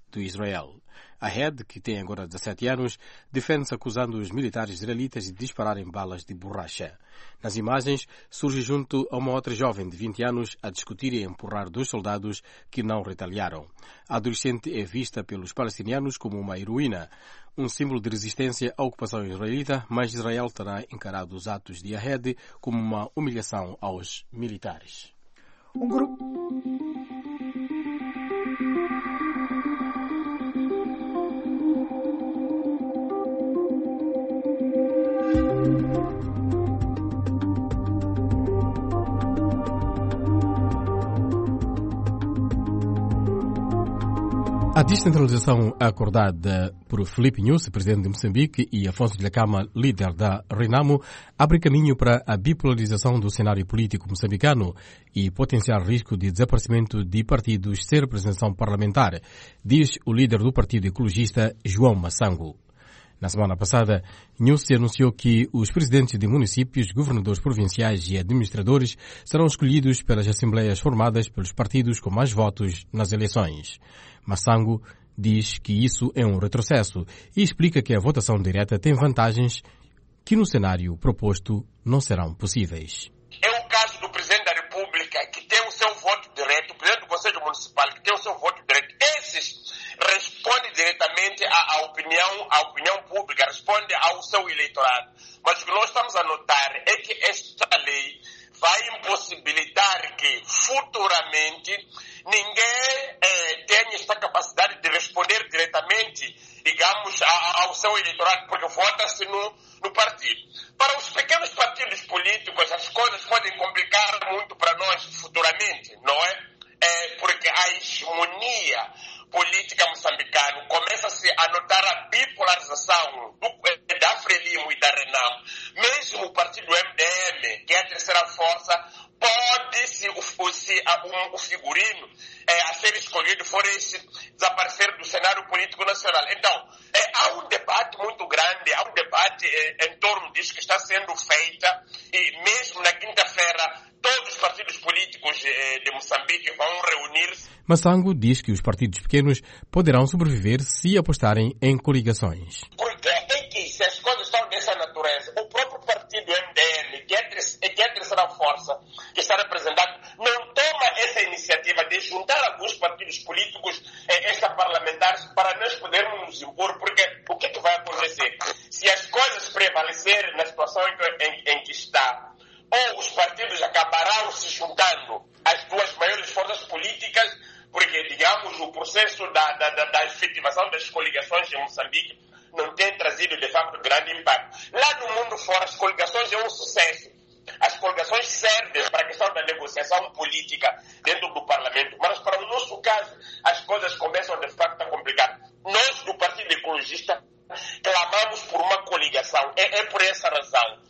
de Israel. Ahed, que tem agora dezassete anos, defende-se acusando os militares israelitas de dispararem balas de borracha. Nas imagens, surge junto a uma outra jovem de vinte anos a discutir e empurrar dois soldados que não retaliaram. A adolescente é vista pelos palestinianos como uma heroína, um símbolo de resistência à ocupação israelita, mas Israel terá encarado os atos de Ahed como uma humilhação aos militares. Um grupo... A descentralização acordada por Filipe Nyusi, presidente de Moçambique, e Afonso Dhlakama, líder da Renamo, abre caminho para a bipolarização do cenário político moçambicano e potencial risco de desaparecimento de partidos sem representação parlamentar, diz o líder do Partido Ecologista, João Massango. Na semana passada, Nyusi anunciou que os presidentes de municípios, governadores provinciais e administradores serão escolhidos pelas assembleias formadas pelos partidos com mais votos nas eleições. Massango diz que isso é um retrocesso e explica que a votação direta tem vantagens que no cenário proposto não serão possíveis. É o caso do Presidente da República, que tem o seu voto direto, o Presidente do Conselho Municipal, que tem o seu voto direto. Esses respondem diretamente à, à, opinião, à opinião pública, respondem ao seu eleitorado. Mas o que nós estamos a notar é que esta lei vai impossibilitar que futuramente ninguém eh, tenha esta capacidade de responder diretamente, digamos, a, ao seu eleitorado, porque vota-se no, no partido. Para os pequenos partidos políticos, as coisas podem complicar muito para nós futuramente, não é? É porque a hegemonia política moçambicana começa-se a notar a bipolarização do, da Frelimo e da Renamo. Mesmo o partido M D M, que é a terceira força, pode, se o, se, a, um, o figurino é, a ser escolhido for esse, desaparecer do cenário político nacional. Então, é, há um debate muito grande, há um debate é, em torno disso que está sendo feita, e mesmo na quinta-feira todos os partidos políticos é, de Moçambique vão reunir-se. Massango diz que os partidos pequenos poderão sobreviver se apostarem em coligações. Porque é que, se as coisas estão dessa natureza, o próprio partido M D M, que é, que é a terceira força que está representado, não toma essa iniciativa de juntar alguns partidos políticos eh, extraparlamentares para nós podermos nos impor, porque o que, é que vai acontecer? Se as coisas prevalecerem na situação em que, em, em que está, ou os partidos acabarão se juntando às duas maiores forças políticas, porque, digamos, o processo da, da, da, da efetivação das coligações em Moçambique não tem trazido, de facto, grande impacto. Lá no mundo fora, as coligações é um sucesso. As coligações servem para a questão da negociação política dentro do parlamento, mas para o nosso caso, as coisas começam, de facto, a complicar. Nós, do Partido Ecologista, clamamos por uma coligação. É, é por essa razão.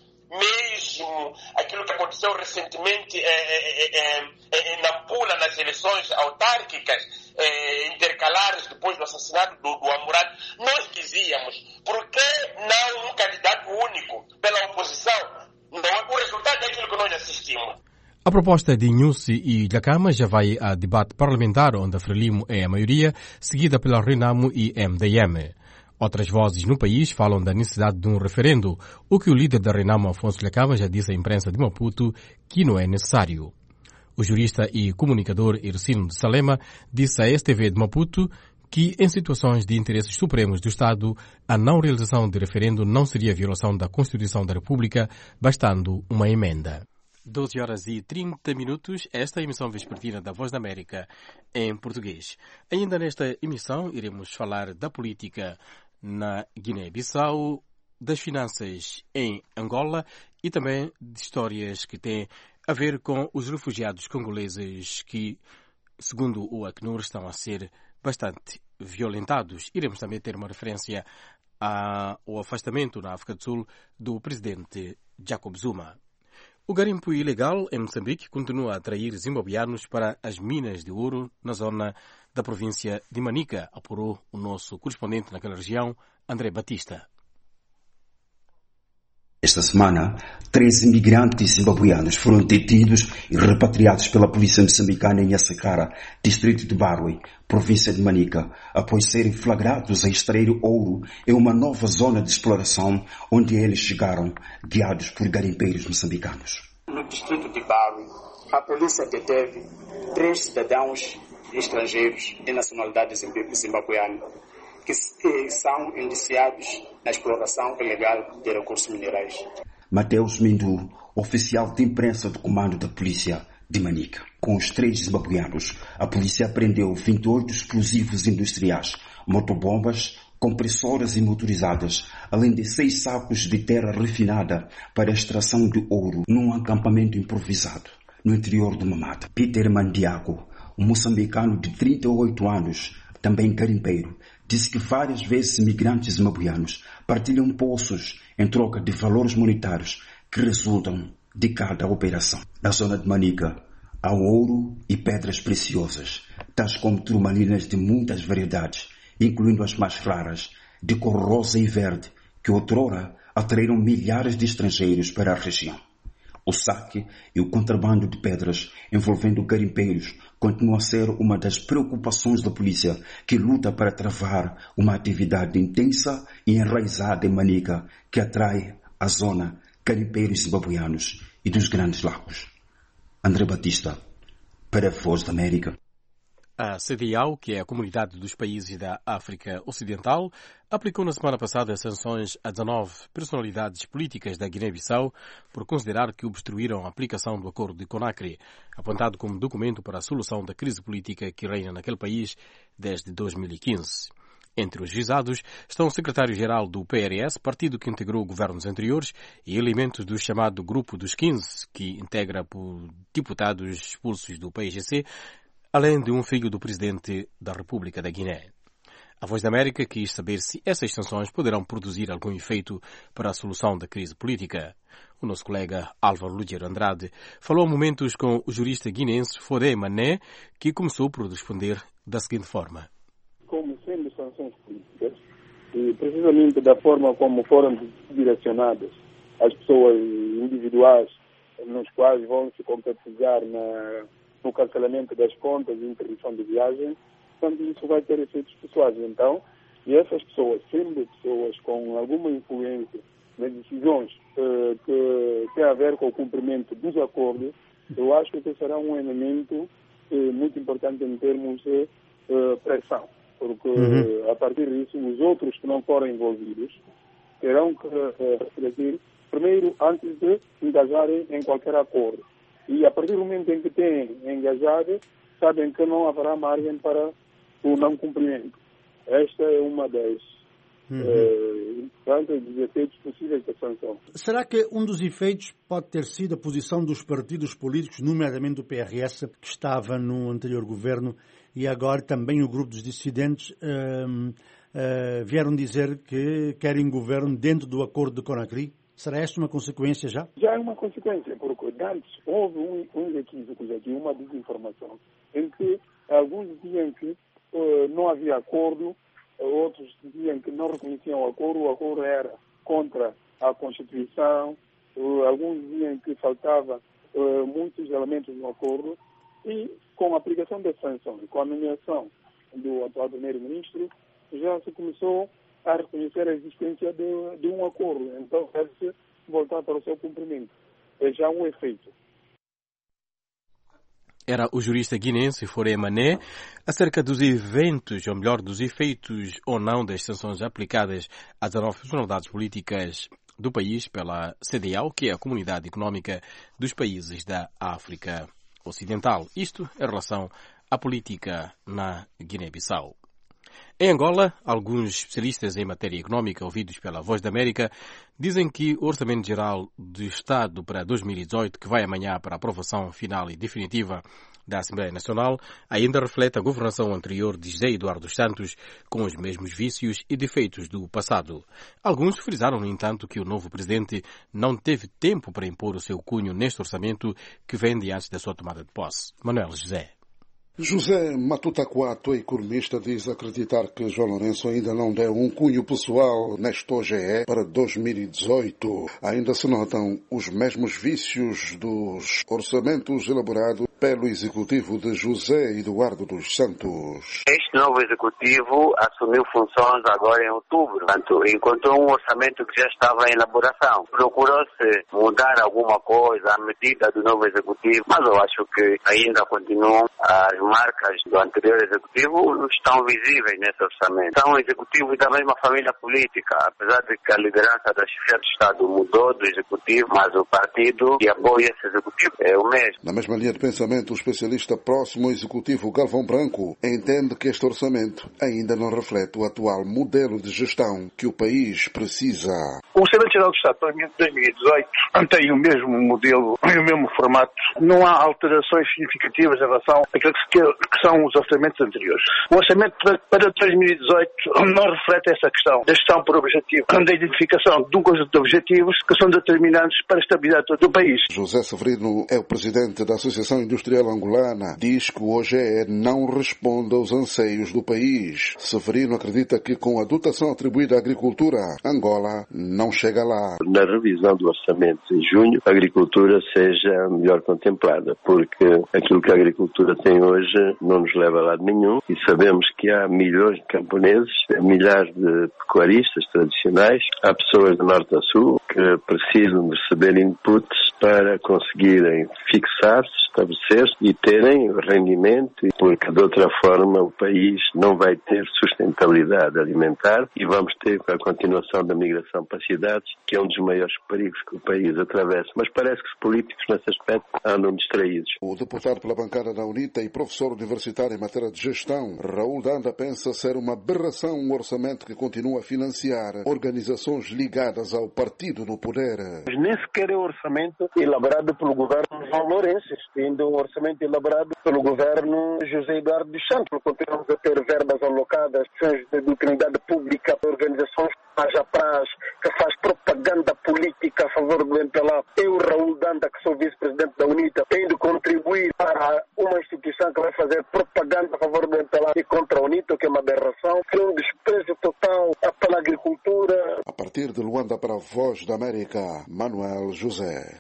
Mesmo aquilo que aconteceu recentemente é, é, é, é, em Nampula, nas eleições autárquicas é, intercalares depois do assassinato do, do Hammurabi, nós dizíamos, por que não um candidato único pela oposição? Não, o resultado é aquilo que nós assistimos. A proposta de Nyusi e Dhlakama já vai a debate parlamentar, onde a Frelimo é a maioria, seguida pela Renamo e M D M. Outras vozes no país falam da necessidade de um referendo, o que o líder da Renamo, Afonso Dhlakama, já disse à imprensa de Maputo que não é necessário. O jurista e comunicador Ercino de Salema disse à S T V de Maputo que, em situações de interesses supremos do Estado, a não realização de referendo não seria violação da Constituição da República, bastando uma emenda. doze horas e trinta minutos, esta é a emissão vespertina da Voz da América em português. Ainda nesta emissão iremos falar da política na Guiné-Bissau, das finanças em Angola e também de histórias que têm a ver com os refugiados congoleses que, segundo o Acnur, estão a ser bastante violentados. Iremos também ter uma referência ao afastamento na África do Sul do presidente Jacob Zuma. O garimpo ilegal em Moçambique continua a atrair zimbabuianos para as minas de ouro na zona da província de Manica, apurou o nosso correspondente naquela região, André Batista. Esta semana, treze imigrantes zimbabuianos foram detidos e repatriados pela polícia moçambicana em Yasekara, distrito de Barwe, província de Manica, após serem flagrados a extrair ouro em uma nova zona de exploração onde eles chegaram, guiados por garimpeiros moçambicanos. No distrito de Barwe, a polícia deteve três cidadãos estrangeiros de nacionalidade zimbabuiana que são indiciados na exploração ilegal de recursos minerais. Mateus Mindu, oficial de imprensa do comando da polícia de Manica. Com os três zimbabuianos, a polícia apreendeu vinte e oito explosivos industriais, motobombas, compressoras e motorizadas, além de seis sacos de terra refinada para a extração de ouro num acampamento improvisado no interior de uma mata. Peter Mandiago, um moçambicano de trinta e oito anos, também garimpeiro, disse que várias vezes imigrantes zimbabuianos partilham poços em troca de valores monetários que resultam de cada operação. Na zona de Manica, há ouro e pedras preciosas, tais como turmalinas de muitas variedades, incluindo as mais raras, de cor rosa e verde, que outrora atraíram milhares de estrangeiros para a região. O saque e o contrabando de pedras envolvendo garimpeiros continua a ser uma das preocupações da polícia, que luta para travar uma atividade intensa e enraizada em Manica, que atrai à zona garimpeiros zimbabuianos e dos Grandes Lagos. André Batista, para a Voz da América. A C D A O, que é a Comunidade dos Países da África Ocidental, aplicou na semana passada sanções a dezanove personalidades políticas da Guiné-Bissau por considerar que obstruíram a aplicação do Acordo de Conakry, apontado como documento para a solução da crise política que reina naquele país desde dois mil e quinze. Entre os visados estão o secretário-geral do P R S, partido que integrou governos anteriores, e elementos do chamado Grupo dos quinze, que integra por deputados expulsos do P I G C, além de um filho do presidente da República da Guiné. A Voz da América quis saber se essas sanções poderão produzir algum efeito para a solução da crise política. O nosso colega Álvaro Lúger Andrade falou há momentos com o jurista guinense Fodé Mané, que começou por responder da seguinte forma. Como sendo sanções políticas, e precisamente da forma como foram direcionadas as pessoas individuais nos quais vão se concretizar na no cancelamento das contas e interdição de viagens, portanto isso vai ter efeitos pessoais. Então, e essas pessoas, sendo pessoas com alguma influência nas decisões eh, que têm a ver com o cumprimento dos acordos, eu acho que será um elemento eh, muito importante em termos de eh, pressão, porque uhum. a partir disso os outros que não foram envolvidos terão que eh, refletir primeiro antes de engajarem em qualquer acordo. E a partir do momento em que têm engajado, sabem que não haverá margem para o não cumprimento. Esta é uma das uhum. eh, importantes dos efeitos possíveis da sanção. Será que um dos efeitos pode ter sido a posição dos partidos políticos, nomeadamente do P R S, que estava no anterior governo, e agora também o grupo dos dissidentes eh, eh, vieram dizer que querem governo dentro do acordo de Conakry? Será esta uma consequência já? Já é uma consequência, porque antes houve um, uns equívocos aqui, uma desinformação, em que alguns diziam que uh, não havia acordo, outros diziam que não reconheciam o acordo, o acordo era contra a Constituição, uh, alguns diziam que faltava uh, muitos elementos no acordo, e com a aplicação das sanções, com a nomeação do atual primeiro-ministro, já se começou a reconhecer a existência de, de um acordo. Então, deve-se voltar para o seu cumprimento. É já um efeito. Era o jurista guinense Fodé Mané acerca dos eventos, ou melhor, dos efeitos ou não das sanções aplicadas às dezanove personalidades políticas do país pela C D A O, que é a Comunidade Económica dos Países da África Ocidental. Isto em relação à política na Guiné-Bissau. Em Angola, alguns especialistas em matéria económica ouvidos pela Voz da América dizem que o Orçamento Geral do Estado para dois mil e dezoito, que vai amanhã para a aprovação final e definitiva da Assembleia Nacional, ainda reflete a governação anterior de José Eduardo dos Santos, com os mesmos vícios e defeitos do passado. Alguns frisaram, no entanto, que o novo presidente não teve tempo para impor o seu cunho neste orçamento que vem de antes da sua tomada de posse. Manuel José. José Matutaquato, economista, diz acreditar que João Lourenço ainda não deu um cunho pessoal neste O G E para dois mil e dezoito. Ainda se notam os mesmos vícios dos orçamentos elaborados pelo executivo de José Eduardo dos Santos. Este novo executivo assumiu funções agora em outubro, portanto, encontrou um orçamento que já estava em elaboração. Procurou-se mudar alguma coisa à medida do novo executivo, mas eu acho que ainda continuam as marcas do anterior executivo estão visíveis nesse orçamento. São executivos da mesma família política, apesar de que a liderança da chefia de Estado mudou do executivo, mas o partido que apoia esse executivo é o mesmo. Na mesma linha de pensamento, o especialista próximo ao executivo Galvão Branco entende que este orçamento ainda não reflete o atual modelo de gestão que o país precisa. O Orçamento Geral do Estado para dois mil e dezoito mantém o mesmo modelo e o mesmo formato. Não há alterações significativas em relação àquilo que que são os orçamentos anteriores. O orçamento para dois mil e dezoito não reflete essa questão, da gestão por objetivo, da identificação de um conjunto de objetivos que são determinantes para a estabilidade do país. José Severino é o presidente da Associação Industrial Angolana. Diz que o O G E não responde aos anseios do país. Severino acredita que com a dotação atribuída à agricultura, Angola não chega lá. Na revisão do orçamento em junho, a agricultura seja melhor contemplada, porque aquilo que a agricultura tem hoje não nos leva a lado nenhum e sabemos que há milhões de camponeses, milhares de pecuaristas tradicionais, há pessoas do norte a sul que precisam de receber inputs para conseguirem fixar-se, estabelecer-se e terem rendimento, porque de outra forma o país não vai ter sustentabilidade alimentar e vamos ter a continuação da migração para cidades, que é um dos maiores perigos que o país atravessa. Mas parece que os políticos nesse aspecto andam distraídos. O deputado pela bancada da UNITA e professor universitário em matéria de gestão, Raul Danda, pensa ser uma aberração um orçamento que continua a financiar organizações ligadas ao partido no poder. Mas nem sequer é um orçamento elaborado pelo governo João Lourenço, ainda um orçamento elaborado pelo governo José Eduardo dos Santos. Continuamos a ter verbas alocadas de utilidade pública para organizações que apraz, que faz propaganda política a favor do M P L A. Eu, Raul Danda, que sou vice-presidente da UNITA, tenho de contribuir para uma instituição que vai fazer propaganda a favor do M P L A e contra a UNITA, que é uma aberração, que é um desprezo total pela agricultura. A partir de Luanda para a Voz da América, Manuel José.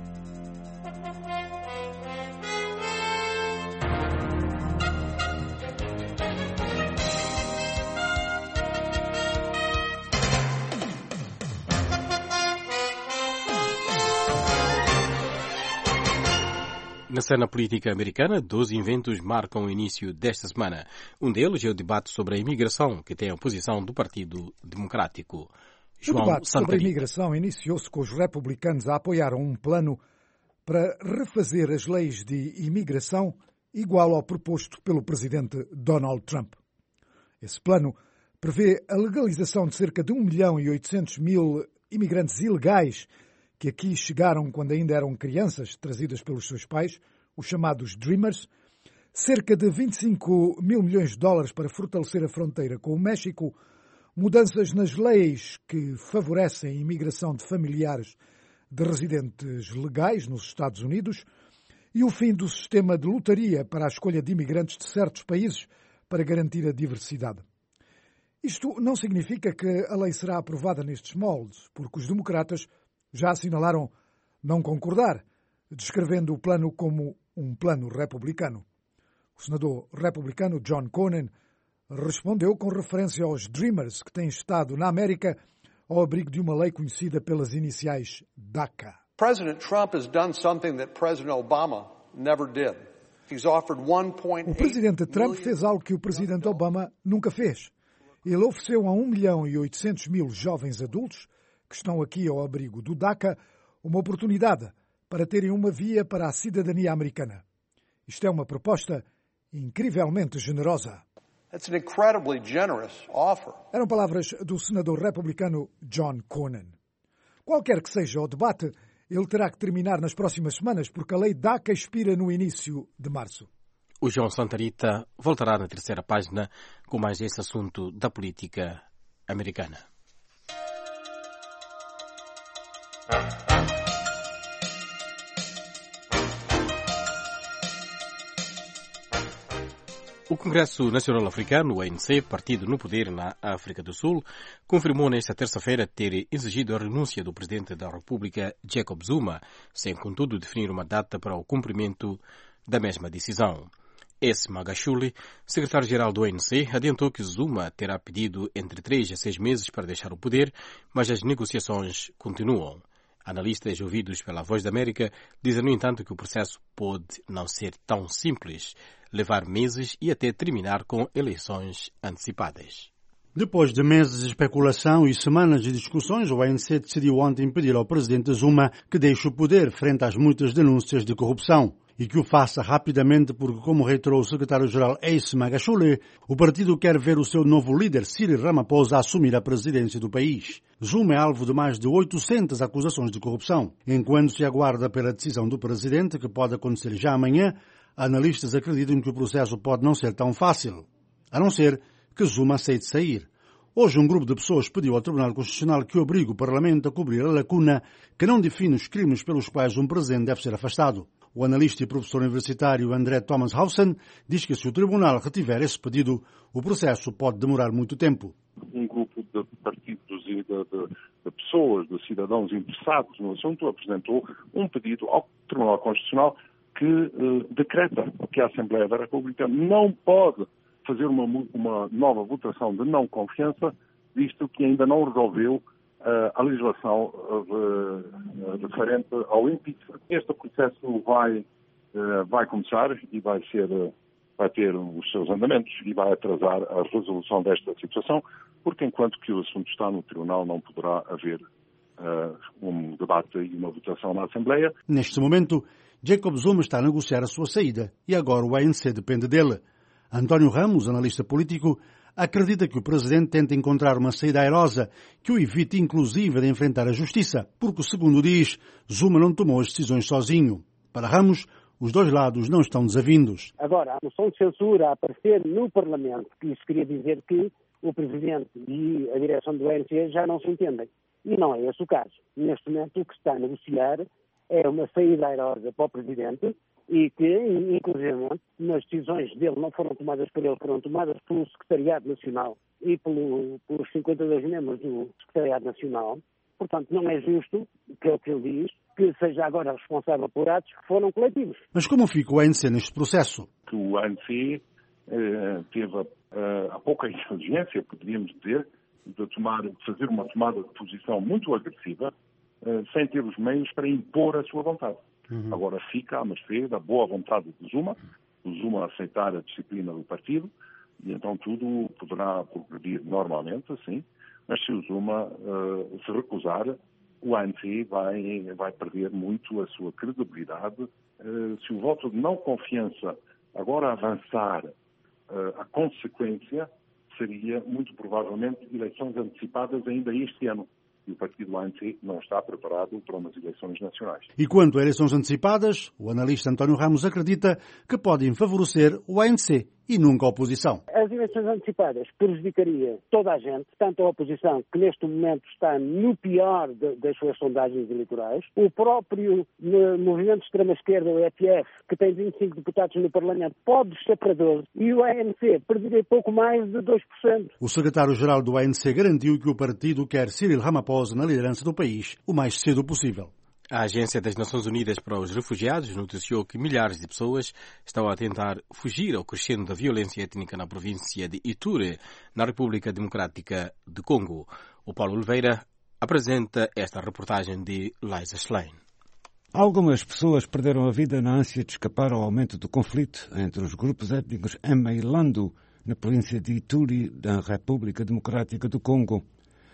Na cena política americana, doze eventos marcam o início desta semana. Um deles é o debate sobre a imigração, que tem a oposição do Partido Democrático. João o debate Santarita. Sobre a imigração iniciou-se com os republicanos a apoiar um plano para refazer as leis de imigração igual ao proposto pelo presidente Donald Trump. Esse plano prevê a legalização de cerca de um milhão e oitocentos mil imigrantes ilegais que aqui chegaram quando ainda eram crianças, trazidas pelos seus pais, os chamados Dreamers, cerca de vinte e cinco mil milhões de dólares para fortalecer a fronteira com o México, mudanças nas leis que favorecem a imigração de familiares de residentes legais nos Estados Unidos e o fim do sistema de lotaria para a escolha de imigrantes de certos países para garantir a diversidade. Isto não significa que a lei será aprovada nestes moldes, porque os democratas já assinalaram não concordar, descrevendo o plano como um plano republicano. O senador republicano John Cornyn respondeu com referência aos Dreamers que têm estado na América ao abrigo de uma lei conhecida pelas iniciais DACA. President Trump has done something that President Obama never did. He's offered one point eight O presidente Trump fez algo que o presidente Obama nunca fez. Ele ofereceu a um milhão e oitocentos mil jovens adultos que estão aqui ao abrigo do DACA uma oportunidade para terem uma via para a cidadania americana. Isto é uma proposta incrivelmente generosa. That's an incredibly generous offer. Eram palavras do senador republicano John Cornyn. Qualquer que seja o debate, ele terá que terminar nas próximas semanas, porque a lei DACA expira no início de março. O João Santarita voltará na terceira página com mais esse assunto da política americana. O Congresso Nacional Africano, o A N C, partido no poder na África do Sul, confirmou nesta terça-feira ter exigido a renúncia do presidente da República, Jacob Zuma, sem contudo definir uma data para o cumprimento da mesma decisão. S. Magashule, secretário-geral do A N C, adiantou que Zuma terá pedido entre três a seis meses para deixar o poder, mas as negociações continuam. Analistas ouvidos pela Voz da América dizem, no entanto, que o processo pode não ser tão simples, levar meses e até terminar com eleições antecipadas. Depois de meses de especulação e semanas de discussões, o A N C decidiu ontem pedir ao presidente Zuma que deixe o poder frente às muitas denúncias de corrupção e que o faça rapidamente porque, como reiterou o secretário-geral Ace Magashule, o partido quer ver o seu novo líder, Cyril Ramaphosa, assumir a presidência do país. Zuma é alvo de mais de oitocentas acusações de corrupção. Enquanto se aguarda pela decisão do presidente, que pode acontecer já amanhã, analistas acreditam que o processo pode não ser tão fácil, a não ser que Zuma aceite sair. Hoje um grupo de pessoas pediu ao Tribunal Constitucional que obrigue o Parlamento a cobrir a lacuna que não define os crimes pelos quais um presidente deve ser afastado. O analista e professor universitário André Thomas Hausen diz que se o Tribunal retiver esse pedido, o processo pode demorar muito tempo. Um grupo de partidos e de, de, de pessoas, de cidadãos interessados no assunto, apresentou um pedido ao Tribunal Constitucional que eh, decreta que a Assembleia da República não pode fazer uma, uma nova votação de não confiança, visto que ainda não resolveu uh, a legislação uh, referente ao impeachment. Este processo vai, uh, vai começar e vai, ser, uh, vai ter os seus andamentos e vai atrasar a resolução desta situação, porque enquanto que o assunto está no Tribunal não poderá haver uh, um debate e uma votação na Assembleia. Neste momento, Jacob Zuma está a negociar a sua saída e agora o A N C depende dele. António Ramos, analista político, acredita que o presidente tenta encontrar uma saída airosa que o evite inclusive de enfrentar a justiça, porque, segundo diz, Zuma não tomou as decisões sozinho. Para Ramos, os dois lados não estão desavindos. Agora, a moção de censura a aparecer no Parlamento, que isso queria dizer que o presidente e a direção do A N C já não se entendem. E não é esse o caso. Neste momento, o que se está a negociar é uma saída airosa para o presidente, e que, inclusive, nas decisões dele não foram tomadas por ele, foram tomadas pelo Secretariado Nacional e pelo, pelos cinquenta e dois membros do Secretariado Nacional. Portanto, não é justo, que é o que ele diz, que seja agora responsável por atos que foram coletivos. Mas como fica o A N C neste processo? Que o A N C eh, teve a, a pouca inteligência, poderíamos dizer, de, tomar, de fazer uma tomada de posição muito agressiva, eh, sem ter os meios para impor a sua vontade. Uhum. Agora fica à mercê da boa vontade de Zuma, o Zuma aceitar a disciplina do partido, e então tudo poderá progredir normalmente, assim, mas se o Zuma uh, se recusar, o A N C vai, vai perder muito a sua credibilidade. Uh, se o voto de não confiança agora avançar, uh, a consequência seria, muito provavelmente, eleições antecipadas ainda este ano. E o partido A N C não está preparado para umas eleições nacionais. E quanto a eleições antecipadas, o analista António Ramos acredita que podem favorecer o A N C e nunca a oposição. As eleições antecipadas prejudicaria toda a gente, tanto a oposição, que neste momento está no pior de, das suas sondagens eleitorais, o próprio movimento de extrema-esquerda, o E F F, que tem vinte e cinco deputados no Parlamento, pode ser para doze, e o A N C perderia pouco mais de dois por cento. O secretário-geral do A N C garantiu que o partido quer Cyril Ramaphosa na liderança do país o mais cedo possível. A Agência das Nações Unidas para os Refugiados noticiou que milhares de pessoas estão a tentar fugir ao crescendo da violência étnica na província de Ituri, na República Democrática de Congo. O Paulo Oliveira apresenta esta reportagem de Liza Schlein. Algumas pessoas perderam a vida na ânsia de escapar ao aumento do conflito entre os grupos étnicos Ema e Landu, na província de Ituri, da República Democrática do Congo.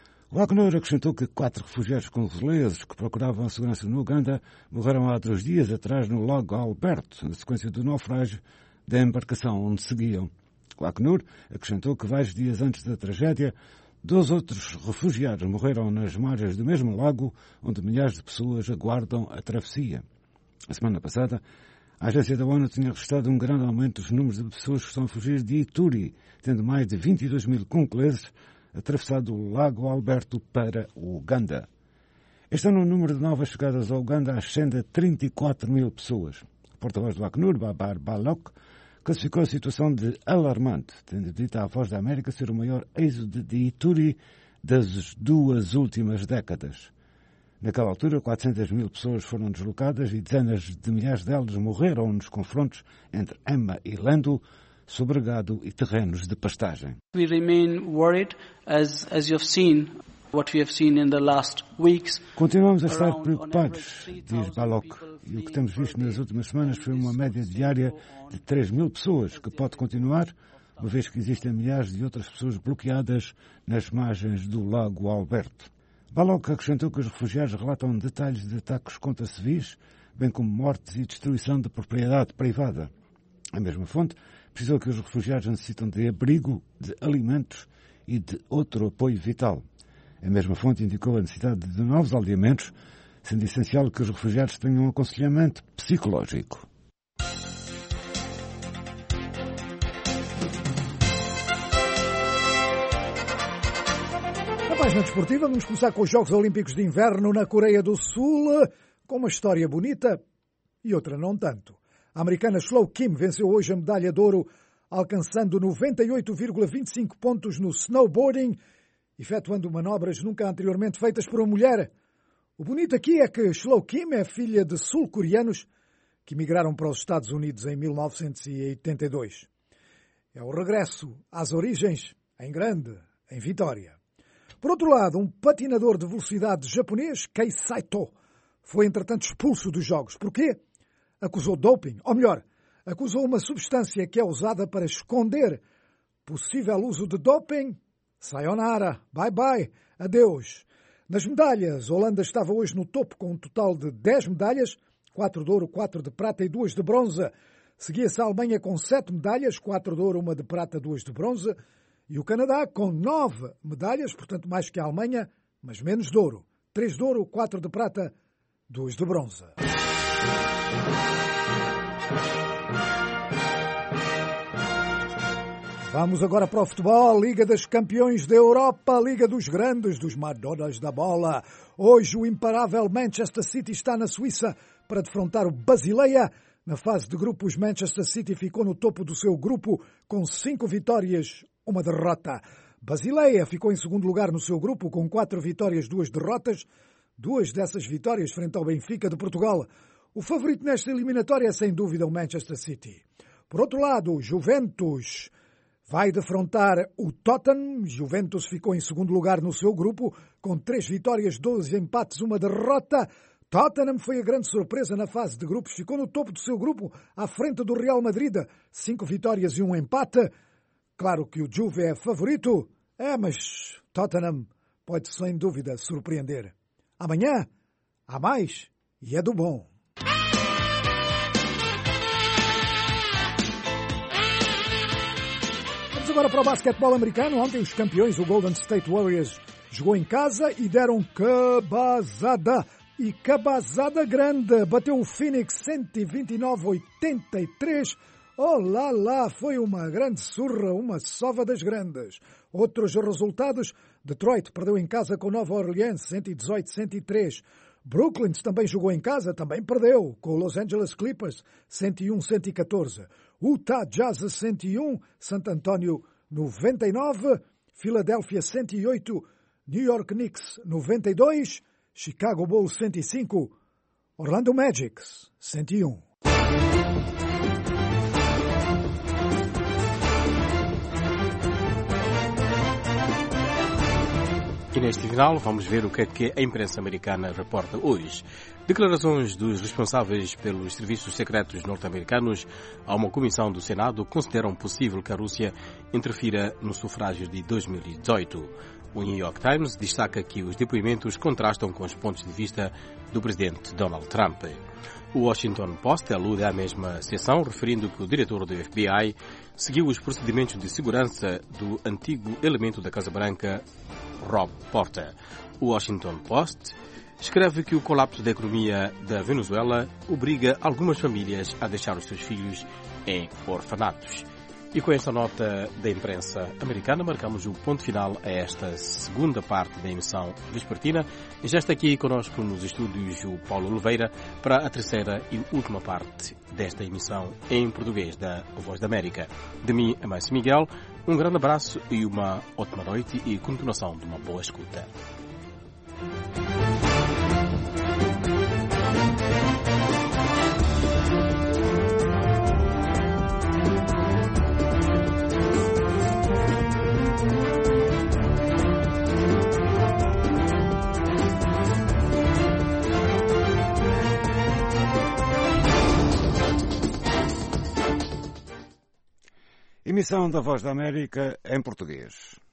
O Acnur acrescentou que quatro refugiados congoleses que procuravam a segurança no Uganda morreram há dois dias atrás no Lago Alberto, na sequência do naufrágio da embarcação onde seguiam. O Acnur acrescentou que vários dias antes da tragédia, dois outros refugiados morreram nas margens do mesmo lago, onde milhares de pessoas aguardam a travessia. A semana passada, a agência da ONU tinha registrado um grande aumento dos números de pessoas que estão a fugir de Ituri, tendo mais de vinte e dois mil congoleses atravessado o Lago Alberto para o Uganda. Este ano o número de novas chegadas ao Uganda ascende a trinta e quatro mil pessoas. O porta-voz do Acnur, Babar Balok, classificou a situação de alarmante, tendo dito à Voz da América ser o maior êxodo de Ituri das duas últimas décadas. Naquela altura, quatrocentas mil pessoas foram deslocadas e dezenas de milhares delas morreram nos confrontos entre Emma e Landu, sobre gado e terrenos de pastagem. We remain worried, as as you have seen, what we have seen in the last weeks. Continuamos a estar preocupados, diz Balok, e o que temos visto nas últimas semanas foi uma média diária de três mil pessoas, que pode continuar, uma vez que existem milhares de outras pessoas bloqueadas nas margens do Lago Alberto. Balok acrescentou que os refugiados relatam detalhes de ataques contra civis, bem como mortes e destruição de propriedade privada. A mesma fonte precisou que os refugiados necessitam de abrigo, de alimentos e de outro apoio vital. A mesma fonte indicou a necessidade de novos aldeamentos, sendo essencial que os refugiados tenham um aconselhamento psicológico. Na página desportiva, vamos começar com os Jogos Olímpicos de Inverno na Coreia do Sul, com uma história bonita e outra não tanto. A americana Shlow Kim venceu hoje a medalha de ouro, alcançando noventa e oito vírgula vinte e cinco pontos no snowboarding, efetuando manobras nunca anteriormente feitas por uma mulher. O bonito aqui é que Shlow Kim é filha de sul-coreanos que migraram para os Estados Unidos em mil novecentos e oitenta e dois. É o regresso às origens, em grande, em vitória. Por outro lado, um patinador de velocidade japonês, Kei Saito, foi entretanto expulso dos Jogos. Porquê? Acusou doping, ou melhor, acusou uma substância que é usada para esconder possível uso de doping. Sayonara, bye bye, adeus. Nas medalhas, a Holanda estava hoje no topo com um total de dez medalhas, quatro de ouro, quatro de prata e duas de bronze. Seguia-se a Alemanha com sete medalhas, quatro de ouro, uma de prata, duas de bronze. E o Canadá com nove medalhas, portanto mais que a Alemanha, mas menos de ouro. três de ouro, quatro de prata, duas de bronze. Vamos agora para o futebol, Liga dos Campeões da Europa, Liga dos Grandes, dos Madonas da Bola. Hoje o imparável Manchester City está na Suíça para defrontar o Basileia. Na fase de grupos, Manchester City ficou no topo do seu grupo com cinco vitórias, uma derrota. Basileia ficou em segundo lugar no seu grupo com quatro vitórias, duas derrotas. Duas dessas vitórias frente ao Benfica de Portugal. O favorito nesta eliminatória é sem dúvida o Manchester City. Por outro lado, o Juventus vai defrontar o Tottenham. Juventus ficou em segundo lugar no seu grupo, com três vitórias, doze empates, uma derrota. Tottenham foi a grande surpresa na fase de grupos. Ficou no topo do seu grupo, à frente do Real Madrid. Cinco vitórias e um empate. Claro que o Juve é favorito. É, mas Tottenham pode sem dúvida surpreender. Amanhã há mais e é do bom. Vamos agora para o basquetebol americano. Ontem os campeões, o Golden State Warriors, jogou em casa e deram cabazada. E cabazada grande. Bateu o Phoenix cento e vinte e nove a oitenta e três. Oh lá lá, foi uma grande surra, uma sova das grandes. Outros resultados, Detroit perdeu em casa com Nova Orleans, cento e dezoito a cento e três. Brooklyn também jogou em casa, também perdeu, com Los Angeles Clippers, cento e um a cento e catorze. Utah Jazz, cento e um, San Antonio, noventa e nove. Philadelphia, cento e oito. New York Knicks, noventa e dois. Chicago Bulls, cento e cinco. Orlando Magic, cento e um. E neste final vamos ver o que é que a imprensa americana reporta hoje. Declarações dos responsáveis pelos serviços secretos norte-americanos a uma comissão do Senado consideram possível que a Rússia interfira no sufrágio de dois mil e dezoito. O New York Times destaca que os depoimentos contrastam com os pontos de vista do presidente Donald Trump. O Washington Post alude à mesma sessão, referindo que o diretor do F B I seguiu os procedimentos de segurança do antigo elemento da Casa Branca, Rob Porter. O Washington Post escreve que o colapso da economia da Venezuela obriga algumas famílias a deixar os seus filhos em orfanatos. E com esta nota da imprensa americana, marcamos o ponto final a esta segunda parte da emissão vespertina. E já está aqui conosco nos estúdios o Paulo Oliveira para a terceira e última parte desta emissão em português da Voz da América. De mim, Amácio Miguel, um grande abraço e uma ótima noite e continuação de uma boa escuta. Emissão da Voz da América em português.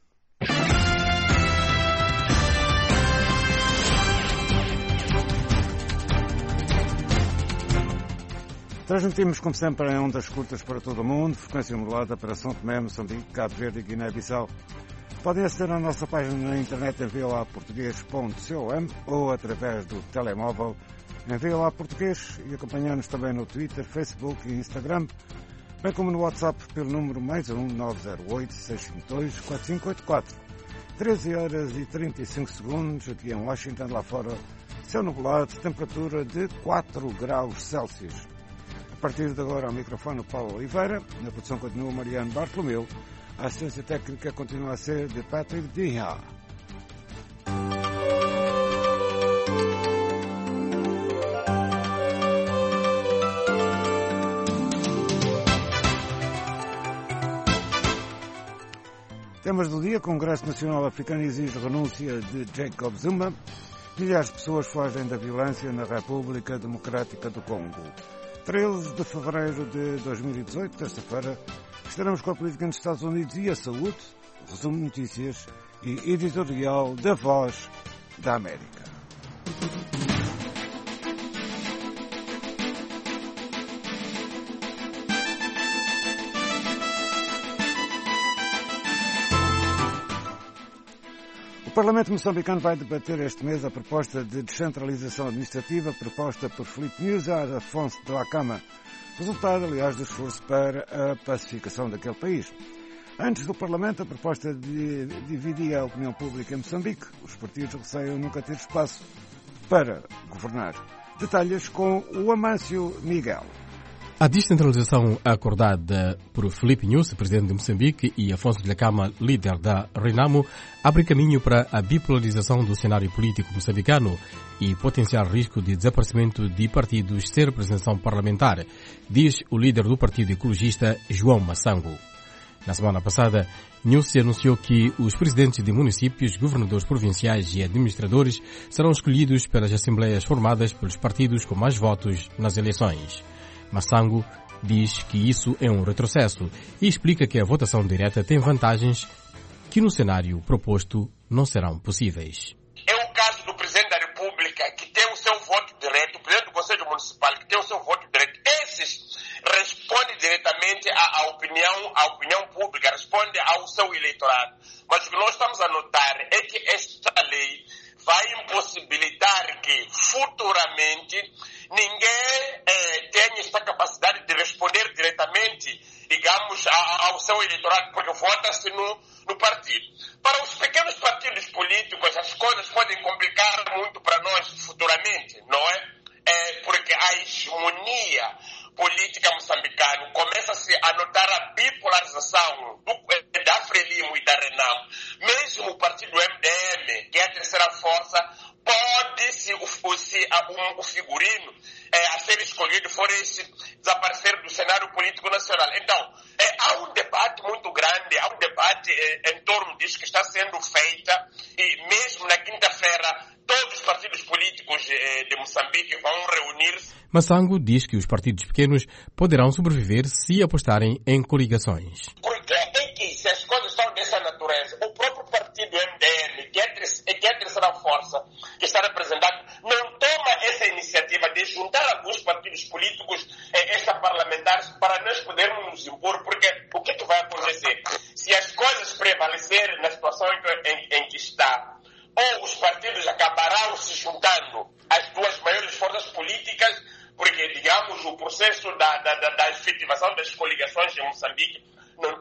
Transmitimos, como sempre, em ondas curtas para todo o mundo, frequência modulada para São Tomé, Moçambique, Cabo Verde e Guiné-Bissau. Podem aceder à nossa página na internet em voa português ponto com ou através do telemóvel em voa português e acompanhar-nos também no Twitter, Facebook e Instagram, bem como no WhatsApp pelo número mais um nove zero oito, seis cinco dois, quatro cinco oito quatro. treze horas e trinta e cinco segundos aqui em Washington, lá fora, céu nublado, temperatura de quatro graus Celsius. A partir de agora, ao microfone, Paulo Oliveira, na produção continua Mariano Bartolomeu, a assistência técnica continua a ser de Patrick Dinha. Temas do dia: Congresso Nacional Africano exige renúncia de Jacob Zuma. Milhares de pessoas fogem da violência na República Democrática do Congo. treze de fevereiro de dois mil e dezoito, terça-feira, estaremos com a política nos Estados Unidos e a saúde, resumo de notícias e editorial da Voz da América. O Parlamento moçambicano vai debater este mês a proposta de descentralização administrativa proposta por Filipe Nyusi a Afonso Dhlakama, resultado, aliás, do esforço para a pacificação daquele país. Antes do Parlamento, a proposta de, dividia a opinião pública em Moçambique. Os partidos receiam nunca ter espaço para governar. Detalhes com o Amâncio Miguel. A descentralização acordada por Filipe Nyusi, presidente de Moçambique, e Afonso Dhlakama, líder da Renamo, abre caminho para a bipolarização do cenário político moçambicano e potencial risco de desaparecimento de partidos sem representação parlamentar, diz o líder do Partido Ecologista, João Massango. Na semana passada, Nyusi anunciou que os presidentes de municípios, governadores provinciais e administradores serão escolhidos pelas assembleias formadas pelos partidos com mais votos nas eleições. Massango diz que isso é um retrocesso e explica que a votação direta tem vantagens que no cenário proposto não serão possíveis. É o caso do Presidente da República, que tem o seu voto direto, o Presidente do Conselho Municipal, que tem o seu voto direto. Esses respondem diretamente à, à, opinião, à opinião pública, respondem ao seu eleitorado. Mas o que nós estamos a notar é que esta lei vai impossibilitar que futuramente ninguém eh, tenha esta capacidade de responder diretamente, digamos, a, ao seu eleitorado, porque vota-se no, no partido. Para os pequenos partidos políticos, as coisas podem complicar muito para nós futuramente, não é? é porque a hegemonia política moçambicana começa-se a notar a bipolarização do, da Frelimo e da Renamo. Mesmo o partido M D M, que é a terceira força, pode, se o, se a, um, o figurino é, a ser escolhido for esse desaparecer do cenário político nacional. Então, é, há um debate muito grande, há um debate é, em torno disso que está sendo feita, e mesmo na quinta-feira todos os partidos políticos é, de Moçambique vão reunir-se. Massango diz que os partidos pequenos poderão sobreviver se apostarem em coligações. Porque é que, se as coisas estão dessa natureza, o próprio partido M D M, que é, que é a terceira força que está representado, não toma essa iniciativa de juntar alguns partidos políticos eh, extraparlamentares para nós podermos nos impor, porque o que, que vai acontecer? Se as coisas prevalecerem na situação em, em, em que está, ou os partidos acabarão se juntando às duas maiores forças políticas, porque, digamos, o processo da, da, da, da efetivação das coligações em Moçambique não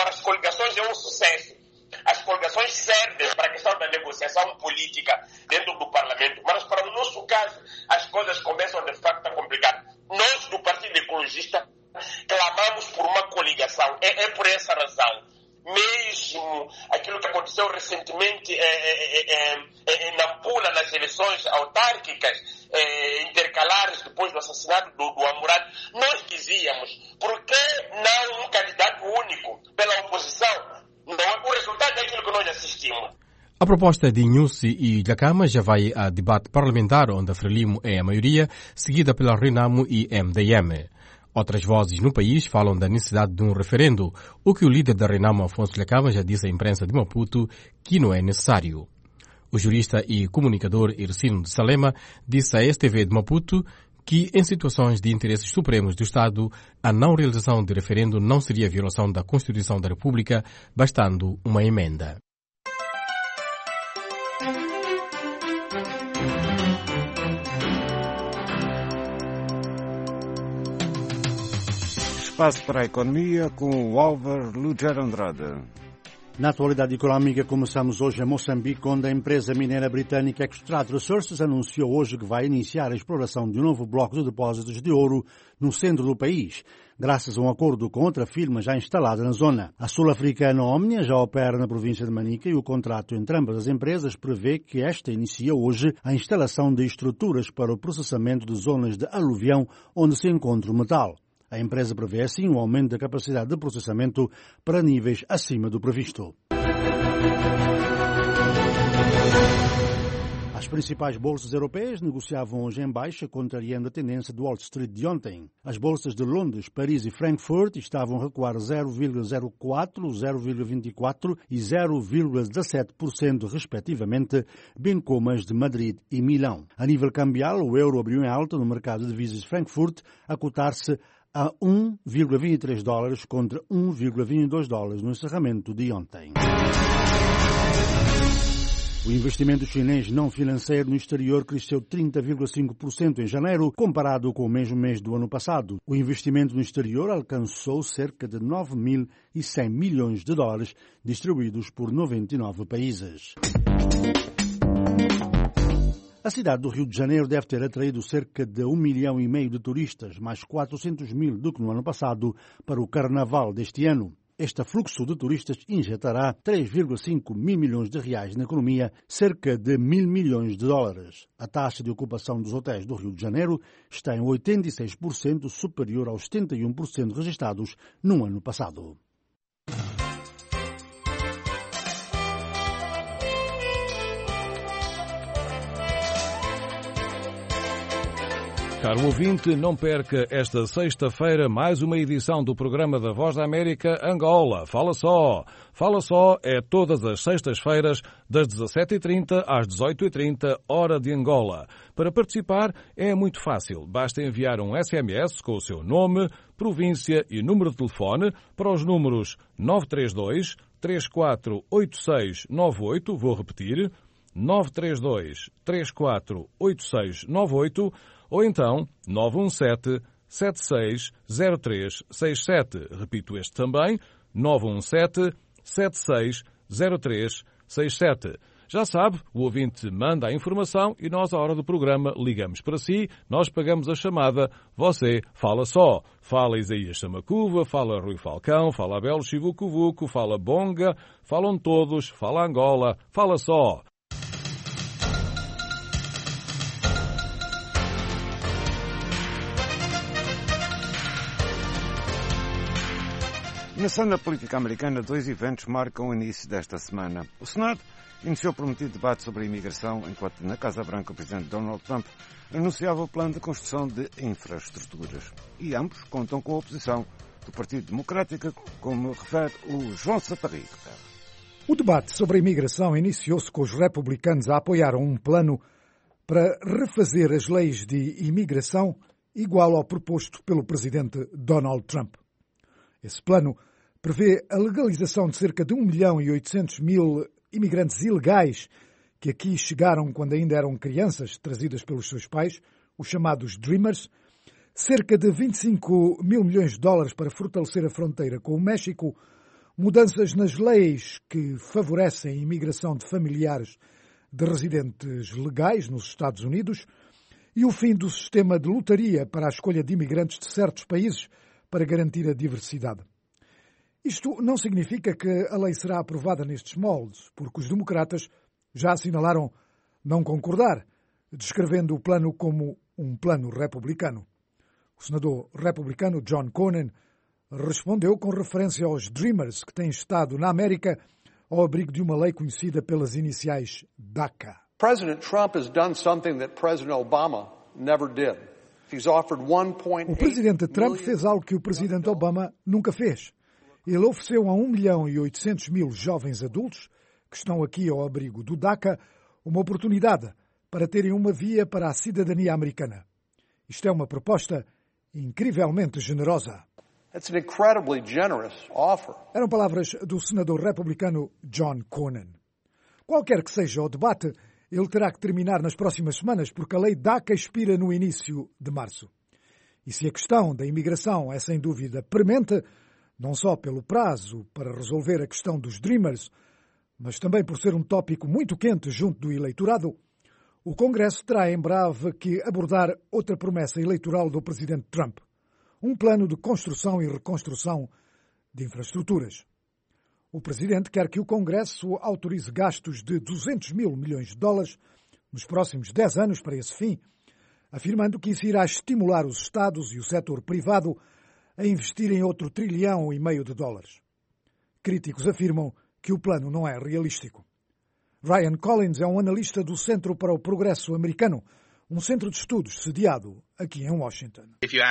para as coligações é um sucesso. As coligações servem para a questão da negociação política dentro do Parlamento, mas para o nosso caso as coisas começam de facto a complicar. Nós do Partido Ecologista clamamos por uma coligação. É, é por essa razão. Mesmo aquilo que aconteceu recentemente é, é, é, é, é, na Pula, nas eleições autárquicas é, intercalares depois do assassinato do, do Hammurabi, nós dizíamos, por que não um candidato único pela oposição? Não, o resultado é aquilo que nós assistimos. A proposta de Nyusi e Dhlakama já vai a debate parlamentar, onde a Frelimo é a maioria, seguida pela Renamo e M D M. Outras vozes no país falam da necessidade de um referendo, o que o líder da Renamo, Afonso Dhlakama, já disse à imprensa de Maputo que não é necessário. O jurista e comunicador Ercino de Salema disse à S T V de Maputo que, em situações de interesses supremos do Estado, a não realização de referendo não seria violação da Constituição da República, bastando uma emenda. Espaço para a economia com o Álvaro Lúger Andrade. Na atualidade económica, começamos hoje em Moçambique, onde a empresa mineira britânica Extract Resources anunciou hoje que vai iniciar a exploração de um novo bloco de depósitos de ouro no centro do país, graças a um acordo com outra firma já instalada na zona. A sul-africana Omnia já opera na província de Manica e o contrato entre ambas as empresas prevê que esta inicia hoje a instalação de estruturas para o processamento de zonas de aluvião onde se encontra o metal. A empresa prevê assim um aumento da capacidade de processamento para níveis acima do previsto. As principais bolsas europeias negociavam hoje em baixa, contrariando a tendência do Wall Street de ontem. As bolsas de Londres, Paris e Frankfurt estavam a recuar zero vírgula zero quatro, zero vírgula vinte e quatro e zero vírgula dezassete por cento respectivamente, bem como as de Madrid e Milão. A nível cambial, o euro abriu em alta no mercado de divisas de Frankfurt, a cotar-se a um vírgula vinte e três dólares contra um vírgula vinte e dois dólares no encerramento de ontem. O investimento chinês não financeiro no exterior cresceu trinta vírgula cinco por cento em janeiro, comparado com o mesmo mês do ano passado. O investimento no exterior alcançou cerca de nove mil e cem milhões de dólares, distribuídos por noventa e nove países. A cidade do Rio de Janeiro deve ter atraído cerca de um milhão e meio de turistas, mais quatrocentos mil do que no ano passado, para o Carnaval deste ano. Este fluxo de turistas injetará três vírgula cinco mil milhões de reais na economia, cerca de mil milhões de dólares. A taxa de ocupação dos hotéis do Rio de Janeiro está em oitenta e seis por cento, superior aos setenta e um por cento registrados no ano passado. Caro ouvinte, não perca esta sexta-feira mais uma edição do programa da Voz da América Angola. Fala só! Fala só é todas as sextas-feiras, das dezassete e trinta às dezoito e trinta, hora de Angola. Para participar é muito fácil. Basta enviar um S M S com o seu nome, província e número de telefone para os números nove três dois, três quatro oito seis nove oito, vou repetir, nove três dois, três quatro oito seis nove oito, ou então nove um sete, sete seis zero três seis sete. Repito este também, nove um sete, sete seis zero três seis sete. Já sabe, o ouvinte manda a informação e nós, à hora do programa, ligamos para si, nós pagamos a chamada, você fala só. Fala Isaías Samacuva, fala Rui Falcão, fala Abel Chivucuvuco, fala Bonga, falam todos, fala Angola, fala só. Na cena política americana, dois eventos marcam o início desta semana. O Senado iniciou o prometido debate sobre a imigração, enquanto na Casa Branca o presidente Donald Trump anunciava o plano de construção de infraestruturas. E ambos contam com a oposição do Partido Democrático, como refere o João Saparico. O debate sobre a imigração iniciou-se com os republicanos a apoiar um plano para refazer as leis de imigração igual ao proposto pelo presidente Donald Trump. Esse plano prevê a legalização de cerca de um milhão e oitocentos mil imigrantes ilegais que aqui chegaram quando ainda eram crianças, trazidas pelos seus pais, os chamados Dreamers, cerca de vinte e cinco mil milhões de dólares para fortalecer a fronteira com o México, mudanças nas leis que favorecem a imigração de familiares de residentes legais nos Estados Unidos e o fim do sistema de lotaria para a escolha de imigrantes de certos países para garantir a diversidade. Isto não significa que a lei será aprovada nestes moldes, porque os democratas já assinalaram não concordar, descrevendo o plano como um plano republicano. O senador republicano John Cornyn respondeu com referência aos Dreamers que têm estado na América ao abrigo de uma lei conhecida pelas iniciais DACA. President Trump has done something that President Obama never did. He's offered one point eight O presidente Trump fez algo que o presidente Obama nunca fez. Ele ofereceu a um milhão e oitocentos mil jovens adultos que estão aqui ao abrigo do DACA uma oportunidade para terem uma via para a cidadania americana. Isto é uma proposta incrivelmente generosa. It's an incredibly generous offer. Eram palavras do senador republicano John Cornyn. Qualquer que seja o debate, ele terá que terminar nas próximas semanas, porque a lei DACA expira no início de março. E se a questão da imigração é sem dúvida premente, não só pelo prazo para resolver a questão dos Dreamers, mas também por ser um tópico muito quente junto do eleitorado, o Congresso terá em breve que abordar outra promessa eleitoral do presidente Trump, um plano de construção e reconstrução de infraestruturas. O presidente quer que o Congresso autorize gastos de duzentos mil milhões de dólares nos próximos dez anos para esse fim, afirmando que isso irá estimular os Estados e o setor privado a investir em outro trilhão e meio de dólares. Críticos afirmam que o plano não é realístico. Ryan Collins é um analista do Centro para o Progresso Americano, um centro de estudos sediado aqui em Washington.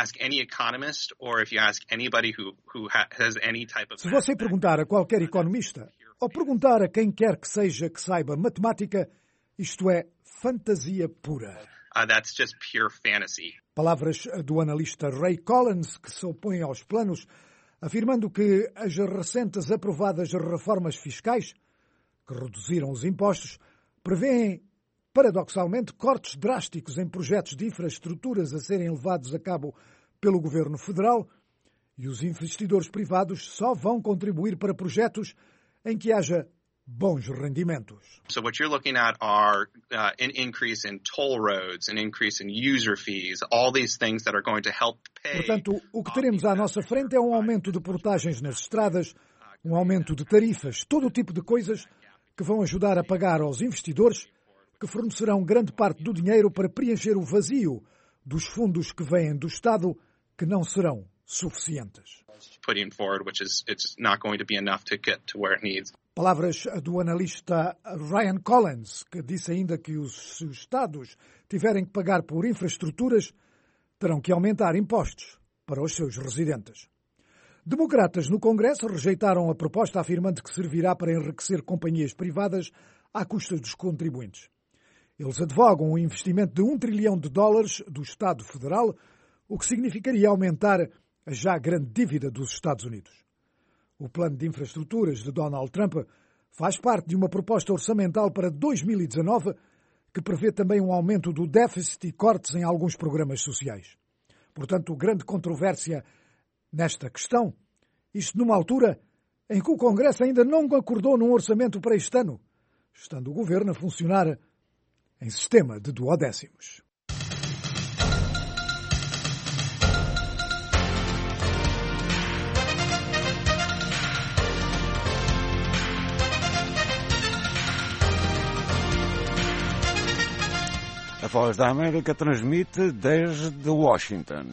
Se você perguntar a qualquer economista ou perguntar a quem quer que seja que saiba matemática, isto é fantasia pura. Uh, that's just pure fantasy. Palavras do analista Ray Collins, que se opõe aos planos, afirmando que as recentes aprovadas reformas fiscais, que reduziram os impostos, prevêem, paradoxalmente, cortes drásticos em projetos de infraestruturas a serem levados a cabo pelo governo federal, e os investidores privados só vão contribuir para projetos em que haja bons rendimentos. So what you're looking at are uh, an increase in toll roads, an increase in user fees, all these things that are going to help pay. Portanto, o que teremos à nossa frente é um aumento de portagens nas estradas, um aumento de tarifas, todo o tipo de coisas que vão ajudar a pagar aos investidores, que fornecerão grande parte do dinheiro para preencher o vazio dos fundos que vêm do Estado, que não serão suficientes. Putting forward, which is it's not going to be enough to get to where it needs. Palavras do analista Ryan Collins, que disse ainda que os, se os Estados tiverem que pagar por infraestruturas, terão que aumentar impostos para os seus residentes. Democratas no Congresso rejeitaram a proposta, afirmando que servirá para enriquecer companhias privadas à custa dos contribuintes. Eles advogam um investimento de um trilhão de dólares do Estado Federal, o que significaria aumentar a já grande dívida dos Estados Unidos. O plano de infraestruturas de Donald Trump faz parte de uma proposta orçamental para dois mil e dezanove que prevê também um aumento do déficit e cortes em alguns programas sociais. Portanto, grande controvérsia nesta questão, isto numa altura em que o Congresso ainda não acordou num orçamento para este ano, estando o governo a funcionar em sistema de duodécimos. A Voz da América transmite desde Washington.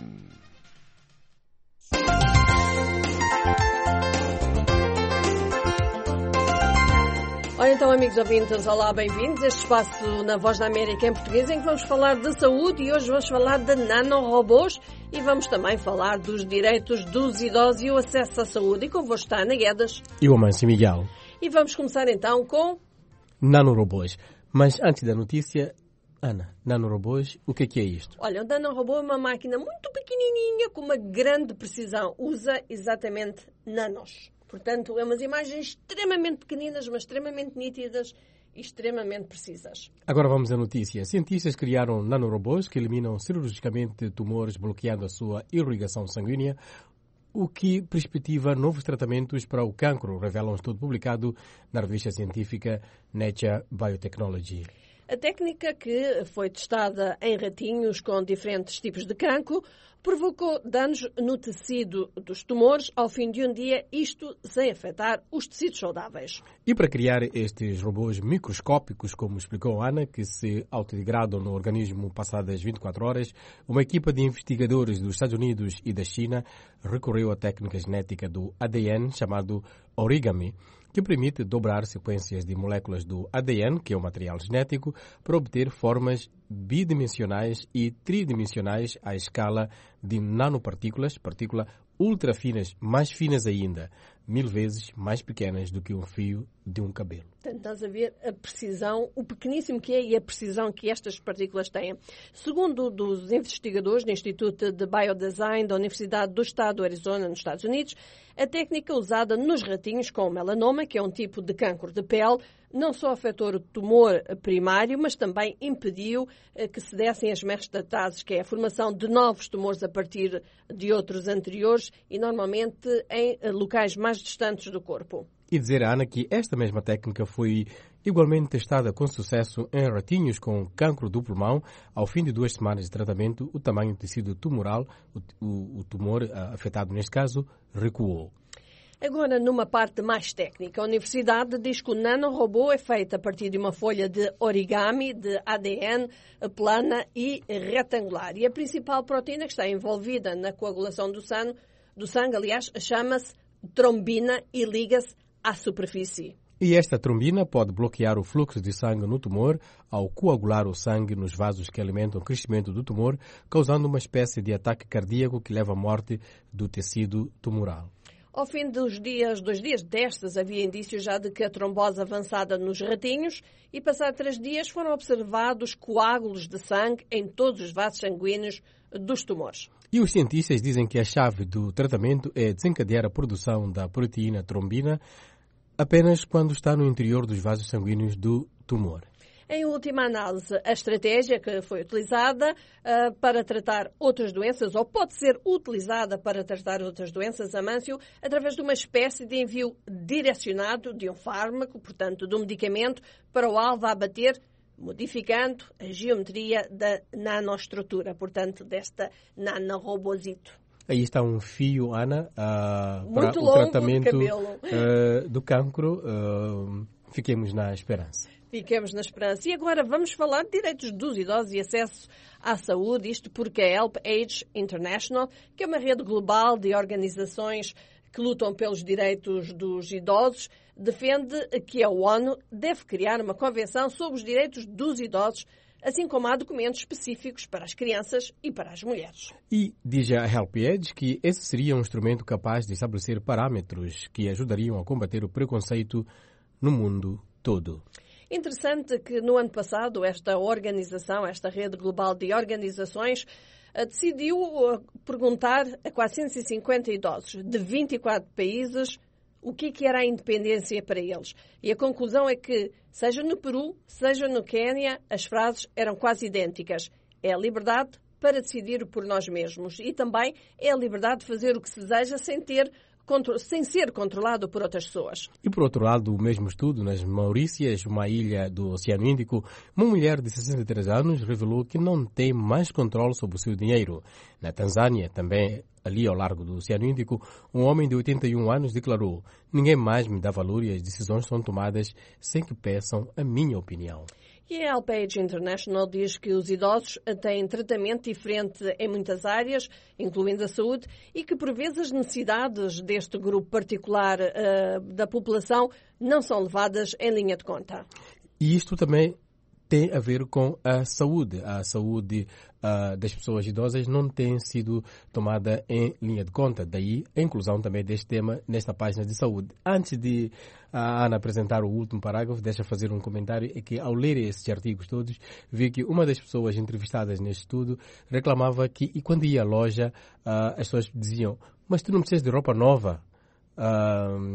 Ora então, amigos ouvintes, olá, bem-vindos a este espaço na Voz da América em português, em que vamos falar de saúde e hoje vamos falar de nanorobôs e vamos também falar dos direitos dos idosos e o acesso à saúde. E convosco está Ana Guedes e o Amâncio Miguel. E vamos começar então com nanorobôs. Mas antes da notícia, Ana, nanorobôs, o que é que é isto? Olha, o nanorobô é uma máquina muito pequenininha com uma grande precisão. Usa exatamente nanos. Portanto, é umas imagens extremamente pequeninas, mas extremamente nítidas e extremamente precisas. Agora vamos à notícia. Cientistas criaram nanorobôs que eliminam cirurgicamente tumores, bloqueando a sua irrigação sanguínea. o que perspectiva novos tratamentos para o cancro, revela um estudo publicado na revista científica Nature Biotechnology. A técnica, que foi testada em ratinhos com diferentes tipos de cancro, provocou danos no tecido dos tumores ao fim de um dia, isto sem afetar os tecidos saudáveis. E para criar estes robôs microscópicos, como explicou Ana, que se autodegradam no organismo passadas vinte e quatro horas, uma equipa de investigadores dos Estados Unidos e da China recorreu à técnica genética do A D N chamado origami, que permite dobrar sequências de moléculas do A D N, que é o material genético, para obter formas bidimensionais e tridimensionais à escala de nanopartículas, partículas ultra finas, mais finas ainda, mil vezes mais pequenas do que um fio de um cabelo. Portanto, estás a ver a precisão, o pequeníssimo que é e a precisão que estas partículas têm. Segundo dos investigadores do Instituto de Biodesign da Universidade do Estado do Arizona, nos Estados Unidos, a técnica usada nos ratinhos com melanoma, que é um tipo de cancro de pele, não só afetou o tumor primário, mas também impediu que se dessem as metastases, que é a formação de novos tumores a partir de outros anteriores e normalmente em locais mais distantes do corpo. E dizer a Ana que esta mesma técnica foi igualmente testada com sucesso em ratinhos com cancro do pulmão. Ao fim de duas semanas de tratamento, o tamanho do tecido tumoral, o, o, o tumor afetado neste caso, recuou. Agora, numa parte mais técnica, a Universidade diz que o nanorobô é feito a partir de uma folha de origami de A D N plana e retangular. E a principal proteína que está envolvida na coagulação do sangue, do sangue aliás, chama-se trombina e liga-se à superfície. E esta trombina pode bloquear o fluxo de sangue no tumor ao coagular o sangue nos vasos que alimentam o crescimento do tumor, causando uma espécie de ataque cardíaco que leva à morte do tecido tumoral. Ao fim dos dias, dos dias destes, havia indícios já de que a trombose avançada nos ratinhos e, passados três dias, foram observados coágulos de sangue em todos os vasos sanguíneos dos tumores. E os cientistas dizem que a chave do tratamento é desencadear a produção da proteína trombina apenas quando está no interior dos vasos sanguíneos do tumor. Em última análise, a estratégia que foi utilizada uh, para tratar outras doenças, ou pode ser utilizada para tratar outras doenças, Amâncio, através de uma espécie de envio direcionado de um fármaco, portanto, de um medicamento, para o alvo a abater, modificando a geometria da nanoestrutura, portanto, desta nanorobozito. Aí está um fio, Ana, uh, para Muito o longo tratamento de cabelo. Uh, do cancro. Uh, fiquemos na esperança. Fiquemos na esperança. E agora vamos falar de direitos dos idosos e acesso à saúde, isto porque a Help Age International, que é uma rede global de organizações que lutam pelos direitos dos idosos, defende que a ONU deve criar uma convenção sobre os direitos dos idosos, assim como há documentos específicos para as crianças e para as mulheres. E diz a Help Age que esse seria um instrumento capaz de estabelecer parâmetros que ajudariam a combater o preconceito no mundo todo. Interessante que no ano passado esta organização, esta rede global de organizações, decidiu perguntar a quatrocentos e cinquenta idosos de vinte e quatro países o que, que era a independência para eles. E a conclusão é que, seja no Peru, seja no Quênia, as frases eram quase idênticas. É a liberdade para decidir por nós mesmos e também é a liberdade de fazer o que se deseja sem ter sem ser controlado por outras pessoas. E por outro lado, o mesmo estudo nas Maurícias, uma ilha do Oceano Índico, uma mulher de sessenta e três anos revelou que não tem mais controle sobre o seu dinheiro. Na Tanzânia, também ali ao largo do Oceano Índico, um homem de oitenta e um anos declarou: ninguém mais me dá valor e as decisões são tomadas sem que peçam a minha opinião. E a Help Age International diz que os idosos têm tratamento diferente em muitas áreas, incluindo a saúde, e que por vezes as necessidades deste grupo particular uh, da população não são levadas em linha de conta. E isto também tem a ver com a saúde. A saúde uh, das pessoas idosas não tem sido tomada em linha de conta. Daí a inclusão também deste tema nesta página de saúde. Antes de a Ana apresentar o último parágrafo, deixa fazer um comentário, é que ao ler esses artigos todos, vi que uma das pessoas entrevistadas neste estudo reclamava que, e quando ia à loja, uh, as pessoas diziam: mas tu não precisas de roupa nova? Uh,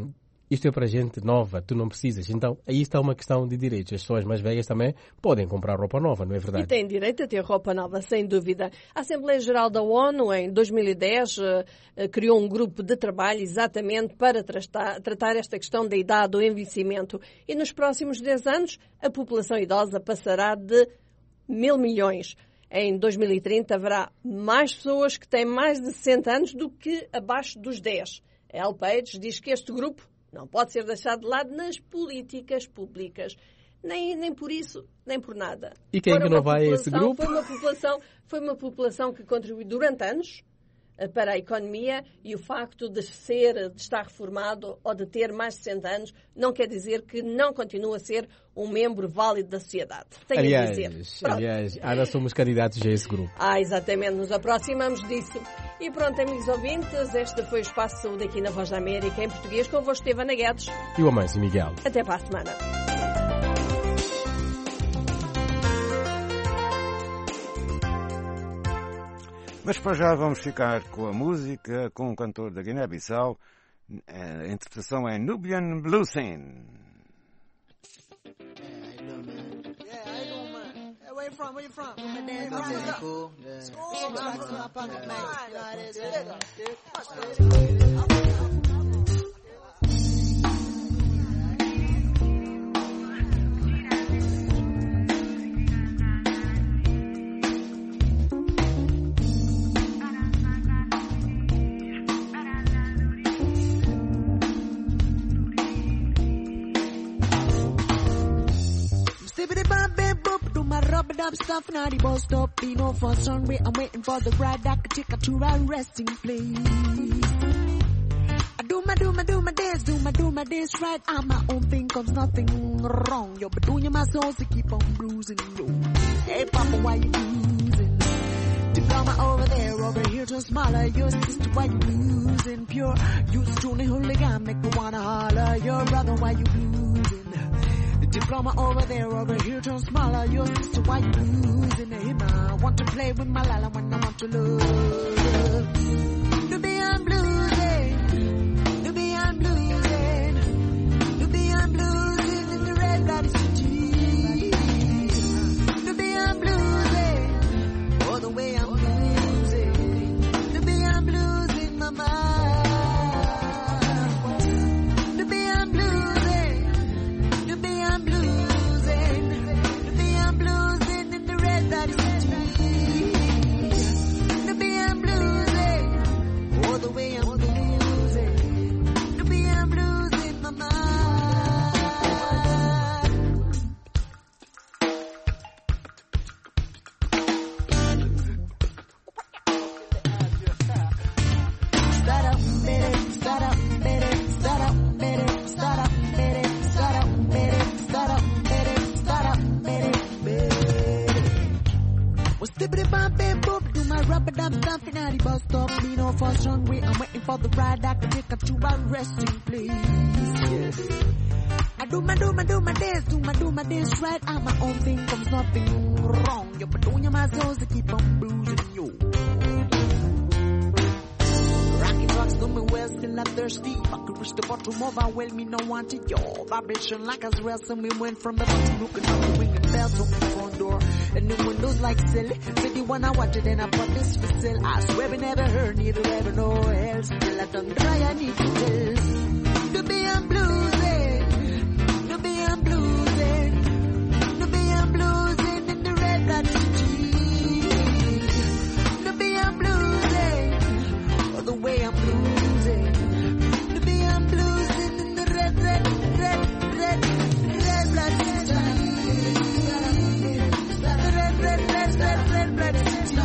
isto é para gente nova, tu não precisas. Então, aí está uma questão de direitos. As pessoas mais velhas também podem comprar roupa nova, não é verdade? E têm direito a ter roupa nova, sem dúvida. A Assembleia Geral da ONU, em dois mil e dez, criou um grupo de trabalho exatamente para tratar, tratar esta questão da idade, do envelhecimento. E nos próximos dez anos, a população idosa passará de mil milhões. Em dois mil e trinta haverá mais pessoas que têm mais de sessenta anos do que abaixo dos dez. A L Page diz que este grupo não pode ser deixado de lado nas políticas públicas. Nem, nem por isso, nem por nada. E quem é que não vai a esse grupo? Foi uma população, foi uma população que contribuiu durante anos para a economia, e o facto de ser, de estar reformado ou de ter mais de sessenta anos não quer dizer que não continua a ser um membro válido da sociedade. Tenho aliás, a dizer. aliás, Ana, somos candidatos a esse grupo. Ah, exatamente, nos aproximamos disso. E pronto, amigos ouvintes, este foi o Espaço de Saúde aqui na Voz da América, em português, convosco Estevana Guedes. E o Amâncio Miguel. Até para a semana. Mas para já vamos ficar com a música, com um cantor da Guiné-Bissau. A interpretação é Nubian Bluesin. Where you from? Where you from? From the dance, I'm really cool. Yeah. School, tracks in my pocket, man. Up stuff now the bus stop, be no for sunray. I'm waiting for the ride that could take her to our resting place. I do my do my do my dance, do my do my dance right. On my own thing comes nothing wrong. Yo, but doing my soul to keep on bruising. Yo, hey Papa, why you losing? Diploma over there, over here to smaller. Your sister, why you losing? Pure, you truly hooligan, make me wanna holler. Your brother, why you losing? Diploma over there, over here turn smaller. Your sister, why you losing? Him, I want to play with my lala when I want to love. Nubi, I'm losing. Nubi, I'm losing. Nubi, I'm losing in the red light city. Nubi, I'm losing. All the way I'm losing. Nubi, I'm losing my mind. I'm waiting for the ride that can take her to our resting place. Yes. I do my do my do my dance, do my do my dance right. On my own thing comes nothing wrong. Yo, but doing my souls to keep on bruising you. Rocking rocks do me well, still not thirsty. If I could reach the bottom of our well, me no want it. Yo, vibration like a rest, and we went from the bottom looking out the ringing bells on the front door. And the windows like silly. Said the one I wanted, and I bought this for sale. I swear we never heard, neither ever know else. Still I don't try, I need to tell. To be I'm losing. To be I'm losing. To be I'm losing in the red light city. To be I'm losing. All the way I'm losing. To be I'm losing in the red, red, red, red, red light city. Red, red, red, red, red, red city.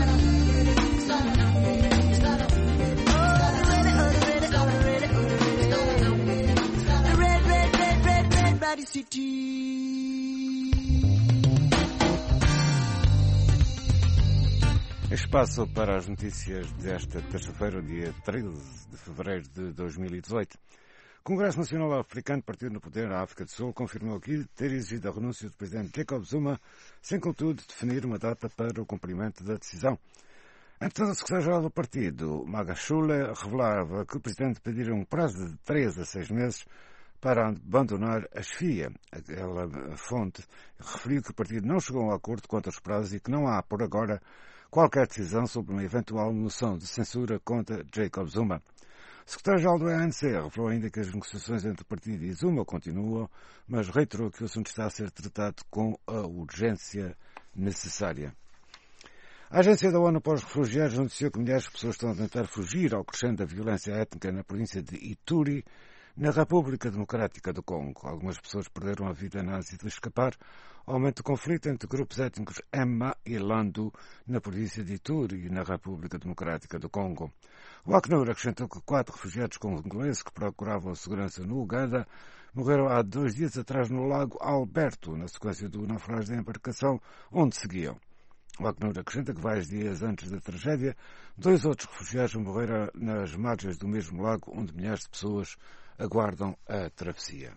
Espaço para as notícias desta terça-feira, dia treze de fevereiro de dois mil e dezoito. O Congresso Nacional Africano, partido no poder na África do Sul, confirmou aqui ter exigido a renúncia do presidente Jacob Zuma, sem contudo definir uma data para o cumprimento da decisão. Entretanto, o secretário-geral do partido, Magashule, revelava que o presidente pediria um prazo de três a seis meses para abandonar a chefia. Aquela fonte referiu que o partido não chegou a um acordo quanto aos prazos e que não há, por agora, qualquer decisão sobre uma eventual moção de censura contra Jacob Zuma. O secretário-geral do A N C revelou ainda que as negociações entre o partido e Zuma continuam, mas reiterou que o assunto está a ser tratado com a urgência necessária. A Agência da ONU para os Refugiados noticiou que milhares de pessoas estão a tentar fugir ao crescendo da violência étnica na província de Ituri, na República Democrática do Congo. Algumas pessoas perderam a vida na ânsia de escapar ao aumento do conflito entre grupos étnicos Emma e Landu na província de Ituri, na República Democrática do Congo. O Acnur acrescentou que quatro refugiados congoleses que procuravam segurança no Uganda morreram há dois dias atrás no lago Alberto, na sequência do naufrágio da embarcação onde seguiam. O Acnur acrescenta que vários dias antes da tragédia, dois outros refugiados morreram nas margens do mesmo lago, onde milhares de pessoas aguardam a travessia.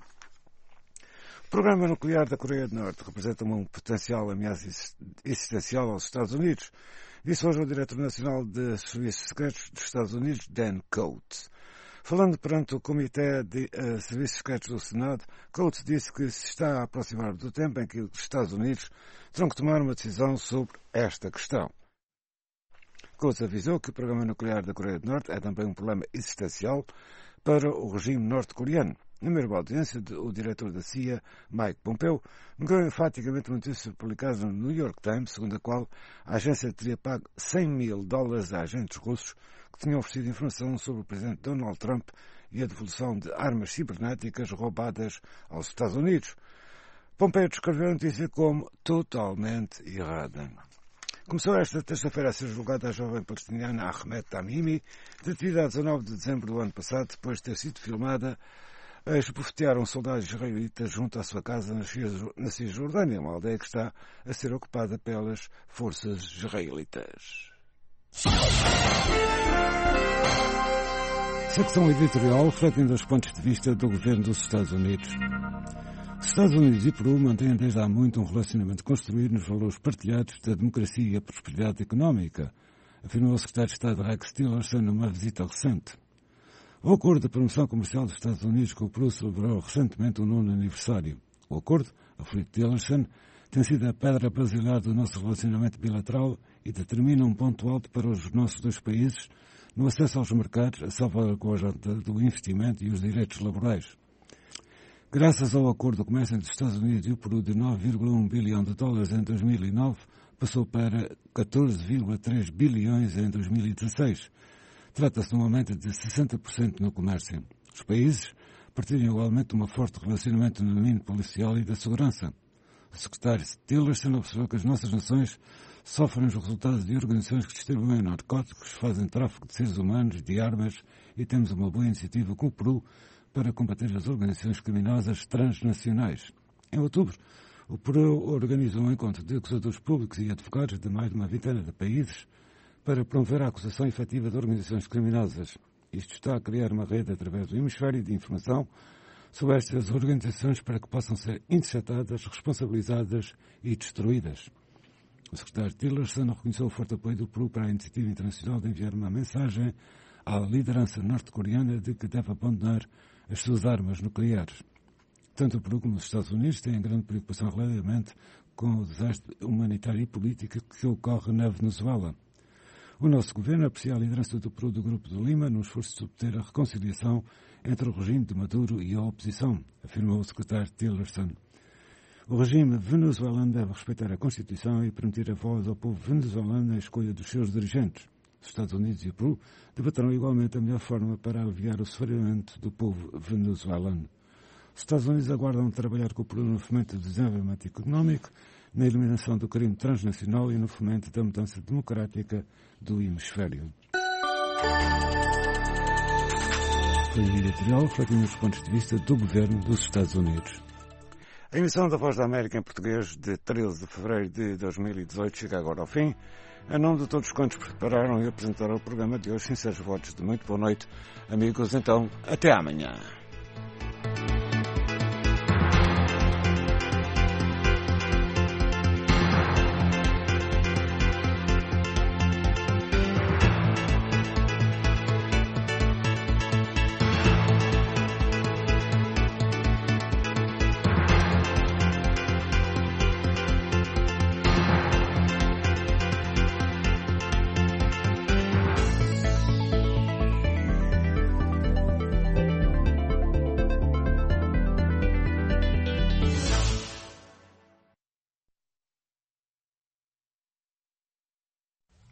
O programa nuclear da Coreia do Norte representa uma potencial ameaça existencial aos Estados Unidos, disse hoje o diretor nacional de Serviços Secretos dos Estados Unidos, Dan Coats. Falando perante o Comitê de uh, Serviços Secretos do Senado, Coats disse que se está a aproximar do tempo em que os Estados Unidos terão que tomar uma decisão sobre esta questão. Coats avisou que o programa nuclear da Coreia do Norte é também um problema existencial para o regime norte-coreano. Na mesma audiência, o diretor da C I A, Mike Pompeo, negou enfaticamente uma notícia publicada no New York Times, segundo a qual a agência teria pago cem mil dólares a agentes russos que tinham oferecido informação sobre o presidente Donald Trump e a devolução de armas cibernéticas roubadas aos Estados Unidos. Pompeo descreveu a notícia como totalmente errada. Começou esta terça-feira a ser julgada a jovem palestiniana Ahmed Tamimi, detida a dezanove de dezembro do ano passado, depois de ter sido filmada a esbofetear um soldado israelita junto à sua casa na Cisjordânia, uma aldeia que está a ser ocupada pelas forças israelitas. Secção editorial refletindo os pontos de vista do governo dos Estados Unidos. Os Estados Unidos e Peru mantêm desde há muito um relacionamento construído nos valores partilhados da democracia e a prosperidade económica, afirmou o secretário de Estado Rex Tillerson numa visita recente. O acordo de promoção comercial dos Estados Unidos com o Peru celebrou recentemente o nono aniversário. O acordo, afirmou Tillerson, tem sido a pedra basilar do nosso relacionamento bilateral e determina um ponto alto para os nossos dois países no acesso aos mercados, a salvaguarda do investimento e os direitos laborais. Graças ao acordo de comércio entre os Estados Unidos e o Peru de nove vírgula um bilhão de dólares em dois mil e nove, passou para catorze vírgula três bilhões em dois mil e dezasseis. Trata-se de um aumento de sessenta por cento no comércio. Os países partilham igualmente um forte relacionamento no domínio policial e da segurança. O secretário Tillerson observou que as nossas nações sofrem os resultados de organizações que distribuem narcóticos, fazem tráfico de seres humanos, de armas, e temos uma boa iniciativa com o Peru para combater as organizações criminosas transnacionais. Em outubro, o Peru organizou um encontro de acusadores públicos e advogados de mais de uma vintena de países para promover a acusação efetiva de organizações criminosas. Isto está a criar uma rede através do hemisfério de informação sobre estas organizações para que possam ser interceptadas, responsabilizadas e destruídas. O secretário Tillerson reconheceu o forte apoio do Peru para a iniciativa internacional de enviar uma mensagem à liderança norte-coreana de que deve abandonar as suas armas nucleares. Tanto o Peru como os Estados Unidos têm grande preocupação relativamente com o desastre humanitário e político que ocorre na Venezuela. O nosso governo aprecia a liderança do Peru do Grupo de Lima no esforço de obter a reconciliação entre o regime de Maduro e a oposição, afirmou o secretário Tillerson. O regime venezuelano deve respeitar a Constituição e permitir a voz ao povo venezuelano na escolha dos seus dirigentes. Os Estados Unidos e o Peru debaterão igualmente a melhor forma para aliviar o sofrimento do povo venezuelano. Os Estados Unidos aguardam trabalhar com o Peru no fomento do desenvolvimento económico, na eliminação do crime transnacional e no fomento da mudança democrática do hemisfério. Foi o editorial refletindo os pontos de vista do governo dos Estados Unidos. A emissão da Voz da América em português de treze de fevereiro de dois mil e dezoito chega agora ao fim. Em nome de todos quantos prepararam e apresentaram o programa de hoje, sinceros votos de muito boa noite. Amigos, então, até amanhã.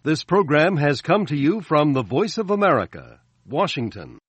This program has come to you from the Voice of America, Washington.